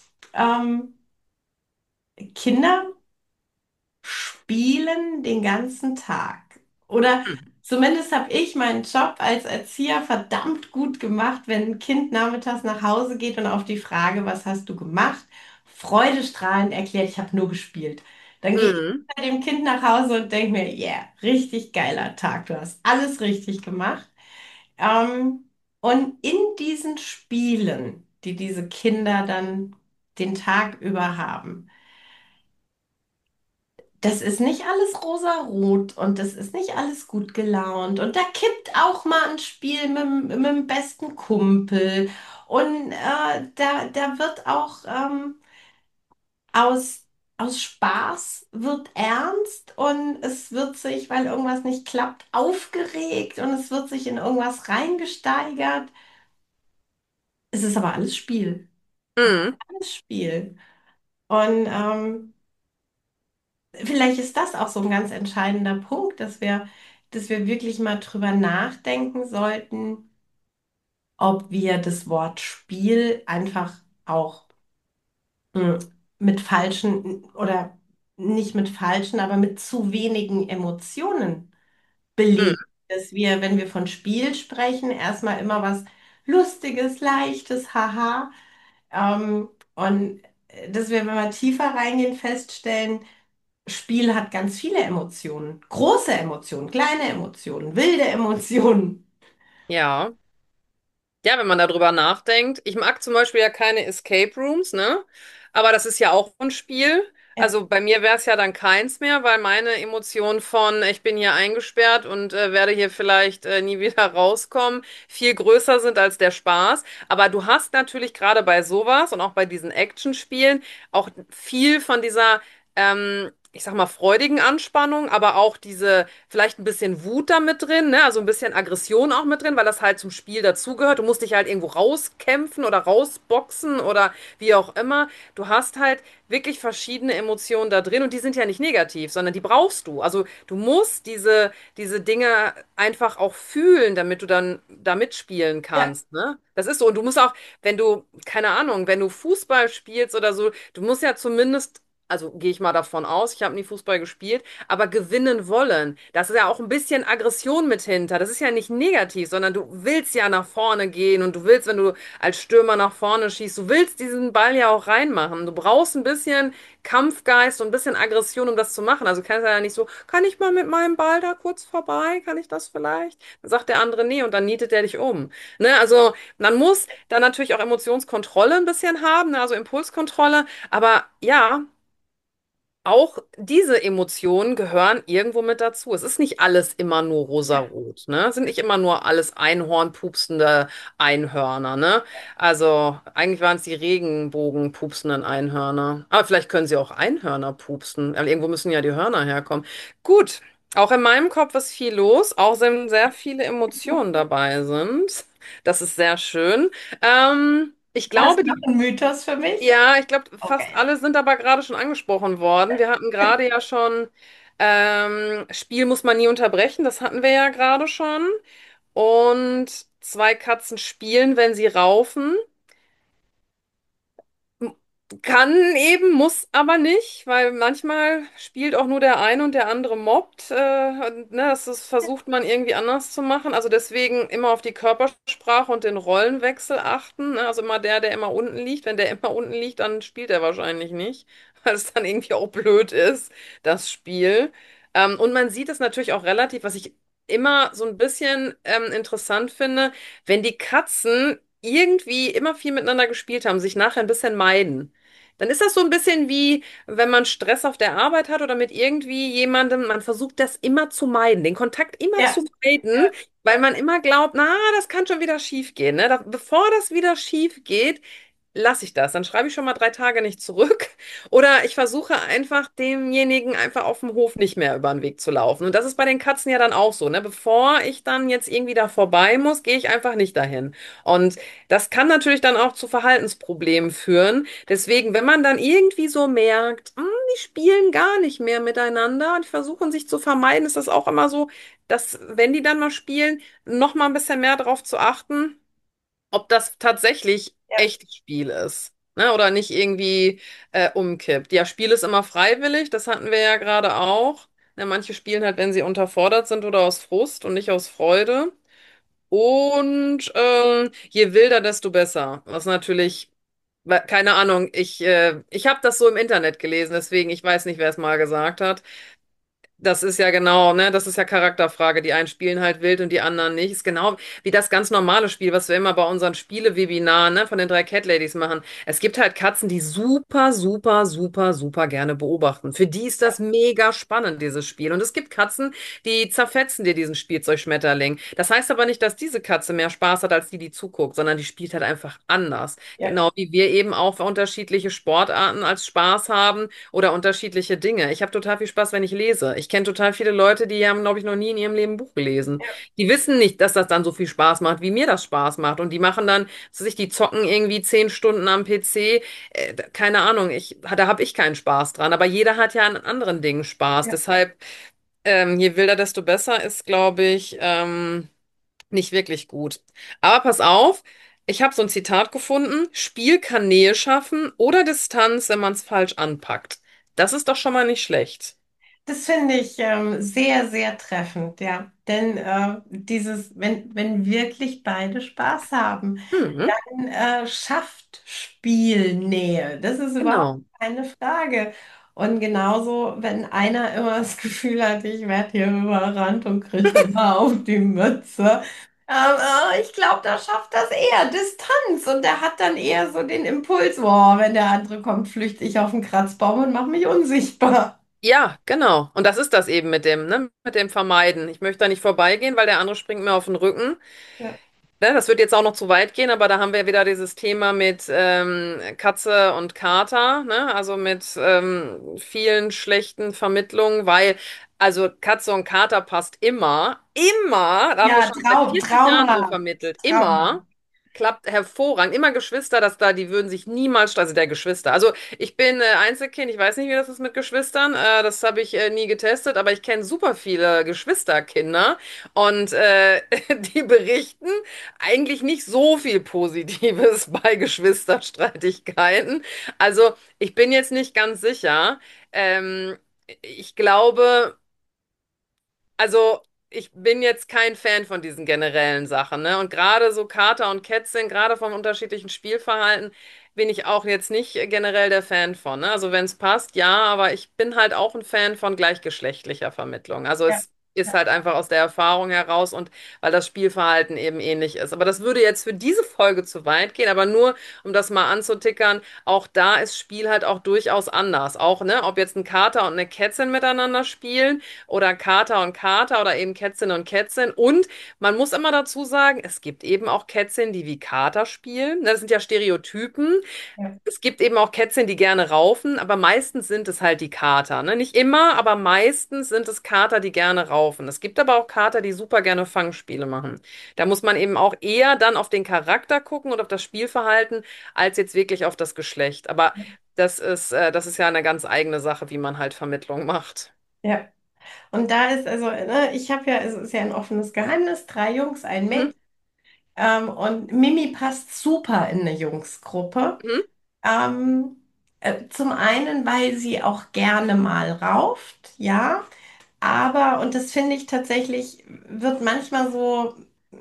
Kinder spielen den ganzen Tag. Oder Hm. zumindest habe ich meinen Job als Erzieher verdammt gut gemacht, wenn ein Kind nachmittags nach Hause geht und auf die Frage, was hast du gemacht, freudestrahlend erklärt, ich habe nur gespielt. Dann gehe ich Hm. mit dem Kind nach Hause und denke mir, yeah, richtig geiler Tag, du hast alles richtig gemacht. Ähm, und in diesen Spielen, die diese Kinder dann den Tag über haben, das ist nicht alles rosa-rot und das ist nicht alles gut gelaunt. Und da kippt auch mal ein Spiel mit dem besten Kumpel. Und da wird auch aus, aus Spaß wird ernst und es wird sich, weil irgendwas nicht klappt, aufgeregt und es wird sich in irgendwas reingesteigert. Es ist aber alles Spiel. Hm. Alles Spiel. Und vielleicht ist das auch so ein ganz entscheidender Punkt, dass wir wirklich mal drüber nachdenken sollten, ob wir das Wort Spiel einfach auch mh, mit falschen oder nicht mit falschen, aber mit zu wenigen Emotionen Hm. belegen. Dass wir, wenn wir von Spiel sprechen, erstmal immer was Lustiges, Leichtes, haha. Und dass wir, wenn wir tiefer reingehen, feststellen, Spiel hat ganz viele Emotionen. Große Emotionen, kleine Emotionen, wilde Emotionen. Ja. Ja, wenn man darüber nachdenkt. Ich mag zum Beispiel ja keine Escape Rooms, ne? Aber das ist ja auch ein Spiel. Ja, Also bei mir wäre es ja dann keins mehr, weil meine Emotion von ich bin hier eingesperrt und werde hier vielleicht nie wieder rauskommen, viel größer sind als der Spaß. Aber du hast natürlich gerade bei sowas und auch bei diesen Action-Spielen auch viel von dieser, ich sag mal, freudigen Anspannung, aber auch diese vielleicht ein bisschen Wut da mit drin, ne? Also ein bisschen Aggression auch mit drin, weil das halt zum Spiel dazugehört. Du musst dich halt irgendwo rauskämpfen oder rausboxen oder wie auch immer. Du hast halt wirklich verschiedene Emotionen da drin und die sind ja nicht negativ, sondern die brauchst du. Also du musst diese Dinge einfach auch fühlen, damit du dann da mitspielen ja, kannst, ne? Das ist so. Und du musst auch, wenn du, keine Ahnung, wenn du Fußball spielst oder so, du musst ja zumindest also gehe ich mal davon aus, ich habe nie Fußball gespielt, aber gewinnen wollen, das ist ja auch ein bisschen Aggression mit hinter. Das ist ja nicht negativ, sondern du willst ja nach vorne gehen und du willst, wenn du als Stürmer nach vorne schießt, du willst diesen Ball ja auch reinmachen. Du brauchst ein bisschen Kampfgeist und ein bisschen Aggression, um das zu machen. Also kannst du ja nicht so, kann ich mal mit meinem Ball da kurz vorbei? Kann ich das vielleicht? Dann sagt der andere nee und dann nietet er dich um. Ne? Also man muss dann natürlich auch Emotionskontrolle ein bisschen haben, ne? Also Impulskontrolle. Aber ja, auch diese Emotionen gehören irgendwo mit dazu. Es ist nicht alles immer nur rosarot, ne? Es sind nicht immer nur alles Einhorn-pupsende Einhörner, ne? Also eigentlich waren es die Regenbogen-pupsenden Einhörner. Aber vielleicht können sie auch Einhörner pupsen, weil irgendwo müssen ja die Hörner herkommen. Gut, auch in meinem Kopf ist viel los, auch wenn sehr viele Emotionen dabei sind. Das ist sehr schön. Ich Hast glaube, du noch einen Mythos für mich? ja, ich glaube, fast Okay. alle sind aber gerade schon angesprochen worden. Wir hatten gerade ja schon, Spiel muss man nie unterbrechen, das hatten wir ja gerade schon. Und zwei Katzen spielen, wenn sie raufen. M- Kann eben, muss aber nicht, weil manchmal spielt auch nur der eine und der andere mobbt. Und, ne, versucht man irgendwie anders zu machen. Also deswegen immer auf die Körpersprache und den Rollenwechsel achten. Ne? Also immer der immer unten liegt. Wenn der immer unten liegt, dann spielt er wahrscheinlich nicht, weil es dann irgendwie auch blöd ist, das Spiel. Und man sieht es natürlich auch relativ, was ich immer so ein bisschen interessant finde, wenn die Katzen irgendwie immer viel miteinander gespielt haben, sich nachher ein bisschen meiden. Dann ist das so ein bisschen wie, wenn man Stress auf der Arbeit hat oder mit irgendwie jemandem, man versucht das immer zu meiden, den Kontakt immer Ja, zu meiden, weil man immer glaubt, na, das kann schon wieder schief gehen, ne? Bevor das wieder schief geht, lasse ich das. Dann schreibe ich schon mal 3 Tage nicht zurück. Oder ich versuche einfach demjenigen einfach auf dem Hof nicht mehr über den Weg zu laufen. Und das ist bei den Katzen ja dann auch so, ne? Bevor ich dann jetzt irgendwie da vorbei muss, gehe ich einfach nicht dahin. Und das kann natürlich dann auch zu Verhaltensproblemen führen. Deswegen, wenn man dann irgendwie so merkt, die spielen gar nicht mehr miteinander und versuchen sich zu vermeiden, ist das auch immer so, dass, wenn die dann mal spielen, noch mal ein bisschen mehr darauf zu achten, ob das tatsächlich ja, echtes Spiel ist. Ne, oder nicht irgendwie umkippt. Ja, Spiel ist immer freiwillig, das hatten wir ja gerade auch. Ne, manche spielen halt, wenn sie unterfordert sind oder aus Frust und nicht aus Freude. Und je wilder, desto besser. Was natürlich, keine Ahnung, ich habe das so im Internet gelesen, deswegen, ich weiß nicht, wer es mal gesagt hat. Das ist ja genau, ne? Das ist ja Charakterfrage. Die einen spielen halt wild und die anderen nicht. Ist genau wie das ganz normale Spiel, was wir immer bei unseren Spiele-Webinaren, ne, von den 3 Cat Ladies machen. Es gibt halt Katzen, die super, super, super, super gerne beobachten. Für die ist das mega spannend, dieses Spiel. Und es gibt Katzen, die zerfetzen dir diesen Spielzeugschmetterling. Das heißt aber nicht, dass diese Katze mehr Spaß hat als die, die zuguckt, sondern die spielt halt einfach anders. ja, Genau wie wir eben auch unterschiedliche Sportarten als Spaß haben oder unterschiedliche Dinge. Ich habe total viel Spaß, wenn ich lese. Ich kenne total viele Leute, die haben, glaube ich, noch nie in ihrem Leben ein Buch gelesen. ja, Die wissen nicht, dass das dann so viel Spaß macht, wie mir das Spaß macht. Und die machen dann, die zocken irgendwie 10 Stunden am PC. Keine Ahnung, da habe ich keinen Spaß dran. Aber jeder hat ja an anderen Dingen Spaß. ja. Deshalb, je wilder, desto besser ist, glaube ich, nicht wirklich gut. Aber pass auf, ich habe so ein Zitat gefunden. Spiel kann Nähe schaffen oder Distanz, wenn man es falsch anpackt. Das ist doch schon mal nicht schlecht. Das finde ich sehr, sehr treffend, ja. Denn wenn wirklich beide Spaß haben, Mhm, dann schafft Spiel Nähe. Das ist überhaupt genau. keine Frage. Und genauso, wenn einer immer das Gefühl hat, ich werde hier überrannt und kriege immer auf die Mütze. Ich glaube, da schafft das eher Distanz. Und der hat dann eher so den Impuls, boah, wenn der andere kommt, flüchte ich auf den Kratzbaum und mache mich unsichtbar. Ja, genau. Und das ist das eben mit dem, ne, mit dem Vermeiden. Ich möchte da nicht vorbeigehen, weil der andere springt mir auf den Rücken. Ja, Ne, das wird jetzt auch noch zu weit gehen, aber da haben wir wieder dieses Thema mit Katze und Kater, ne? Also mit vielen schlechten Vermittlungen, weil also Katze und Kater passt immer, immer, da haben wir ja schon seit 40 Jahren so traumhaft, vermittelt, immer. traumhaft. klappt hervorragend. Immer Geschwister, die würden sich niemals, also der Geschwister. Also ich bin Einzelkind, ich weiß nicht, wie das ist mit Geschwistern. Das habe ich nie getestet, aber ich kenne super viele Geschwisterkinder und die berichten eigentlich nicht so viel Positives bei Geschwisterstreitigkeiten. Also ich bin jetzt nicht ganz sicher. Ähm, Ich glaube. Also, ich bin jetzt kein Fan von diesen generellen Sachen, ne? Und gerade so Kater und Kätzchen, gerade vom unterschiedlichen Spielverhalten, bin ich auch jetzt nicht generell der Fan von, ne? Also, wenn es passt, ja, aber ich bin halt auch ein Fan von gleichgeschlechtlicher Vermittlung. Also, Ja. es ist halt einfach aus der Erfahrung heraus und weil das Spielverhalten eben ähnlich ist. Aber das würde jetzt für diese Folge zu weit gehen, aber nur, um das mal anzutickern, auch da ist Spiel halt auch durchaus anders. Auch, ne, ob jetzt ein Kater und eine Kätzchen miteinander spielen oder Kater und Kater oder eben Kätzchen und Kätzchen. Und man muss immer dazu sagen, es gibt eben auch Kätzchen, die wie Kater spielen. Das sind ja Stereotypen. Ja. Es gibt eben auch Kätzchen, die gerne raufen, aber meistens sind es halt die Kater, ne? Nicht immer, aber meistens sind es Kater, die gerne raufen. Es gibt aber auch Kater, die super gerne Fangspiele machen. Da muss man eben auch eher dann auf den Charakter gucken und auf das Spielverhalten, als jetzt wirklich auf das Geschlecht. Aber das ist ja eine ganz eigene Sache, wie man halt Vermittlung macht. Ja. Und da ist also, ne, ich habe ja, es ist ja ein offenes Geheimnis, drei Jungs, ein Mhm. Mädchen. Und Mimi passt super in eine Jungsgruppe. Mhm. Ähm, zum einen, weil sie auch gerne mal rauft, ja. Aber, und das finde ich tatsächlich, wird manchmal so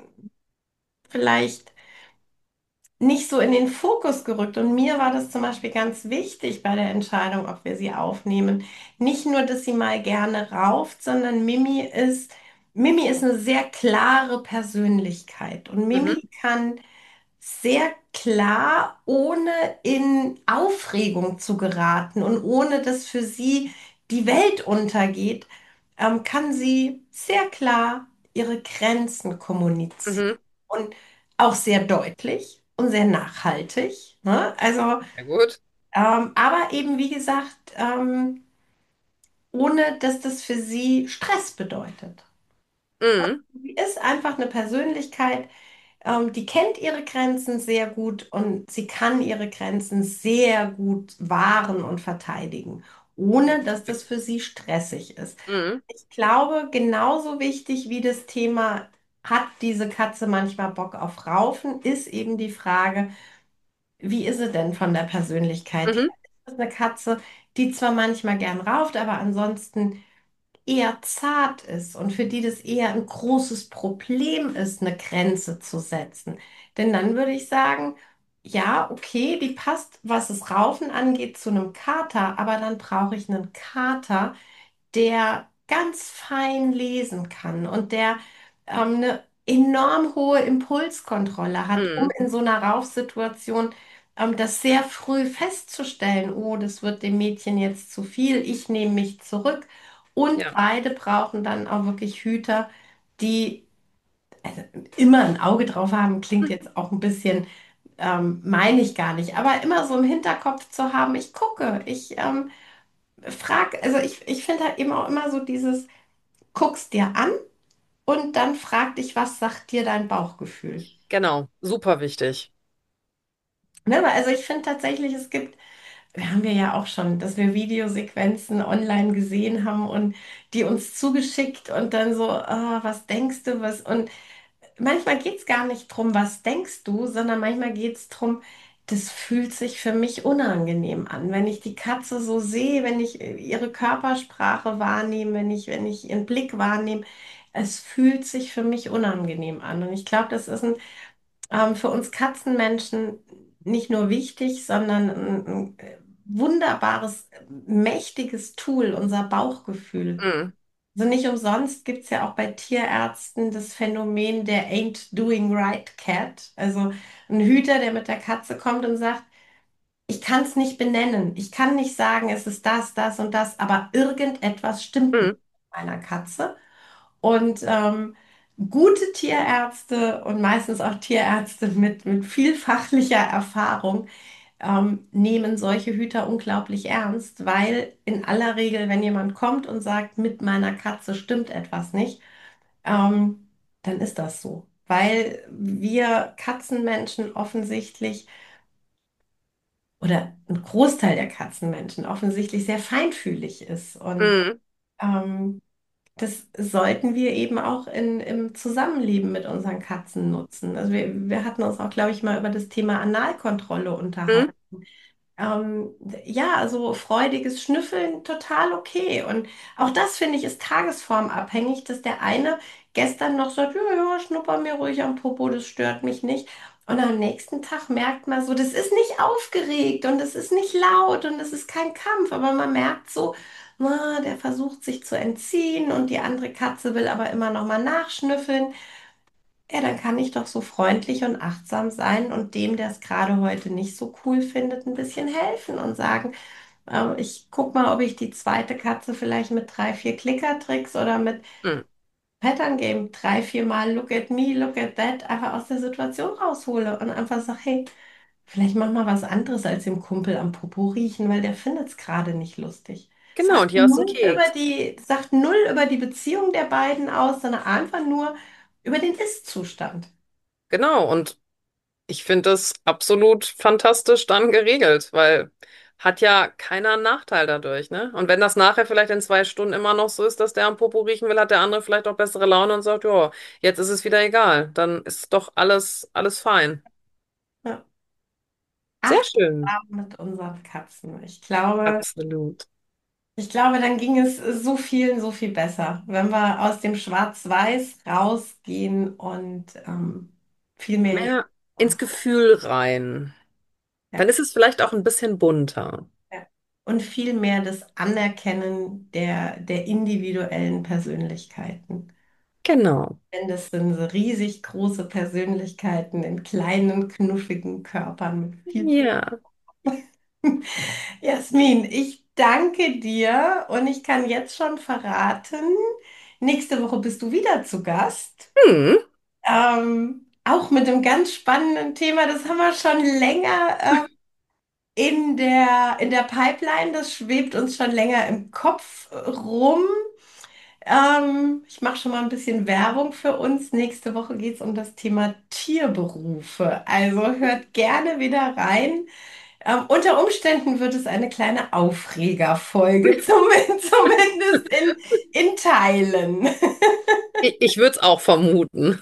vielleicht nicht so in den Fokus gerückt. Und mir war das zum Beispiel ganz wichtig bei der Entscheidung, ob wir sie aufnehmen. Nicht nur, dass sie mal gerne rauft, sondern Mimi ist eine sehr klare Persönlichkeit. Und Mhm. Mimi kann sehr klar, ohne in Aufregung zu geraten und ohne dass für sie die Welt untergeht, kann sie sehr klar ihre Grenzen kommunizieren Mhm. und auch sehr deutlich und sehr nachhaltig. Ne? Also, Ja gut. aber eben wie gesagt, ohne dass das für sie Stress bedeutet. Mhm. Sie ist einfach eine Persönlichkeit, die kennt ihre Grenzen sehr gut und sie kann ihre Grenzen sehr gut wahren und verteidigen, ohne dass das für sie stressig ist. Mhm. Ich glaube, genauso wichtig wie das Thema, hat diese Katze manchmal Bock auf Raufen, ist eben die Frage, wie ist sie denn von der Persönlichkeit her? Mhm. Ist das eine Katze, die zwar manchmal gern rauft, aber ansonsten eher zart ist und für die das eher ein großes Problem ist, eine Grenze zu setzen. Denn dann würde ich sagen, ja, okay, die passt, was das Raufen angeht, zu einem Kater, aber dann brauche ich einen Kater, der ganz fein lesen kann und der eine enorm hohe Impulskontrolle hat, um Mhm. in so einer Raufsituation das sehr früh festzustellen, oh, das wird dem Mädchen jetzt zu viel, ich nehme mich zurück. Und Ja. beide brauchen dann auch wirklich Hüter, die also immer ein Auge drauf haben, klingt jetzt auch ein bisschen, meine ich gar nicht, aber immer so im Hinterkopf zu haben, ich gucke, ich also ich finde halt eben auch immer so dieses, guck's dir an und dann frag dich, was sagt dir dein Bauchgefühl? Genau. Super wichtig. Ne? Weil also ich finde tatsächlich, wir haben ja auch schon, dass wir Videosequenzen online gesehen haben und die uns zugeschickt und dann so, was denkst du, was? Und manchmal geht es gar nicht drum, was denkst du, sondern manchmal geht es drum, das fühlt sich für mich unangenehm an. Wenn ich die Katze so sehe, wenn ich ihre Körpersprache wahrnehme, wenn ich ihren Blick wahrnehme, es fühlt sich für mich unangenehm an. Und ich glaube, das ist für uns Katzenmenschen nicht nur wichtig, sondern ein wunderbares, mächtiges Tool, unser Bauchgefühl. Mhm. Also nicht umsonst gibt es ja auch bei Tierärzten das Phänomen der Ain't Doing Right Cat. Also ein Hüter, der mit der Katze kommt und sagt, ich kann es nicht benennen. Ich kann nicht sagen, es ist das, das und das, aber irgendetwas stimmt nicht Mhm. mit meiner Katze. Und gute Tierärzte und meistens auch Tierärzte mit viel fachlicher Erfahrung nehmen solche Hüter unglaublich ernst, weil in aller Regel, wenn jemand kommt und sagt, mit meiner Katze stimmt etwas nicht, ähm, dann ist das so. weil wir Katzenmenschen offensichtlich oder ein Großteil der Katzenmenschen offensichtlich sehr feinfühlig ist. Und Mhm. ähm, das sollten wir eben auch im Zusammenleben mit unseren Katzen nutzen. Also wir hatten uns auch, glaube ich, mal über das Thema Analkontrolle Mhm. unterhalten. Ähm, ja, also freudiges Schnüffeln total okay. Und auch das finde ich ist tagesformabhängig, dass der eine gestern noch sagt, ja, ja, schnupper mir ruhig am Popo, das stört mich nicht. Und am nächsten Tag merkt man so, das ist nicht aufgeregt und es ist nicht laut und es ist kein Kampf, aber man merkt so, na, der versucht sich zu entziehen und die andere Katze will aber immer noch mal nachschnüffeln. Ja, dann kann ich doch so freundlich und achtsam sein und dem, der es gerade heute nicht so cool findet, ein bisschen helfen und sagen, ich guck mal, ob ich die zweite Katze vielleicht mit 3, 4 Klickertricks oder mit Mhm. Pattern Game 3, 4 Mal Look at me, look at that einfach aus der Situation raushole und einfach sage, hey, vielleicht mach mal was anderes als dem Kumpel am Popo riechen, weil der findet es gerade nicht lustig. Genau, und hier hast du einen Keks. Sagt null über die Beziehung der beiden aus, sondern einfach nur über den Ist-Zustand. Genau, und ich finde das absolut fantastisch dann geregelt, weil hat ja keiner einen Nachteil dadurch, ne? Und wenn das nachher vielleicht in 2 Stunden immer noch so ist, dass der am Popo riechen will, hat der andere vielleicht auch bessere Laune und sagt, ja, jetzt ist es wieder egal. Dann ist doch alles fein. Ja. Sehr Achtsam schön. mit unseren Katzen. Absolut. Ich glaube, dann ging es so vielen so viel besser, wenn wir aus dem Schwarz-Weiß rausgehen und viel mehr in die Mehr ins Form. Gefühl rein. Dann Ja, ist es vielleicht auch ein bisschen bunter. ja. Und viel mehr das Anerkennen der individuellen Persönlichkeiten. Genau. Denn das sind so riesig große Persönlichkeiten in kleinen, knuffigen Körpern mit viel Ja. Jasmin, ich danke dir und ich kann jetzt schon verraten, nächste Woche bist du wieder zu Gast. Hm. Auch mit einem ganz spannenden Thema, das haben wir schon länger in der Pipeline, das schwebt uns schon länger im Kopf rum. Ich mache schon mal ein bisschen Werbung für uns. Nächste Woche geht es um das Thema Tierberufe. Also hört gerne wieder rein. Unter Umständen wird es eine kleine Aufregerfolge, zumindest in Teilen. Ich würde es auch vermuten.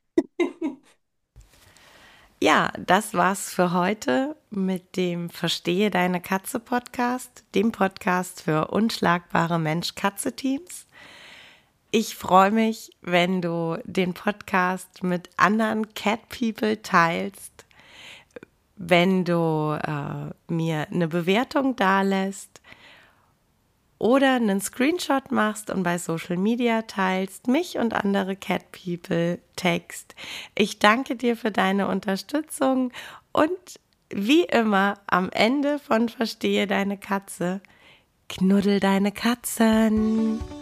Ja, das war's für heute mit dem Verstehe deine Katze Podcast, dem Podcast für unschlagbare Mensch-Katze-Teams. Ich freue mich, wenn du den Podcast mit anderen Cat People teilst, wenn du mir eine Bewertung dalässt oder einen Screenshot machst und bei Social Media teilst, mich und andere Cat People text. Ich danke dir für deine Unterstützung und wie immer am Ende von Verstehe deine Katze, knuddel deine Katzen.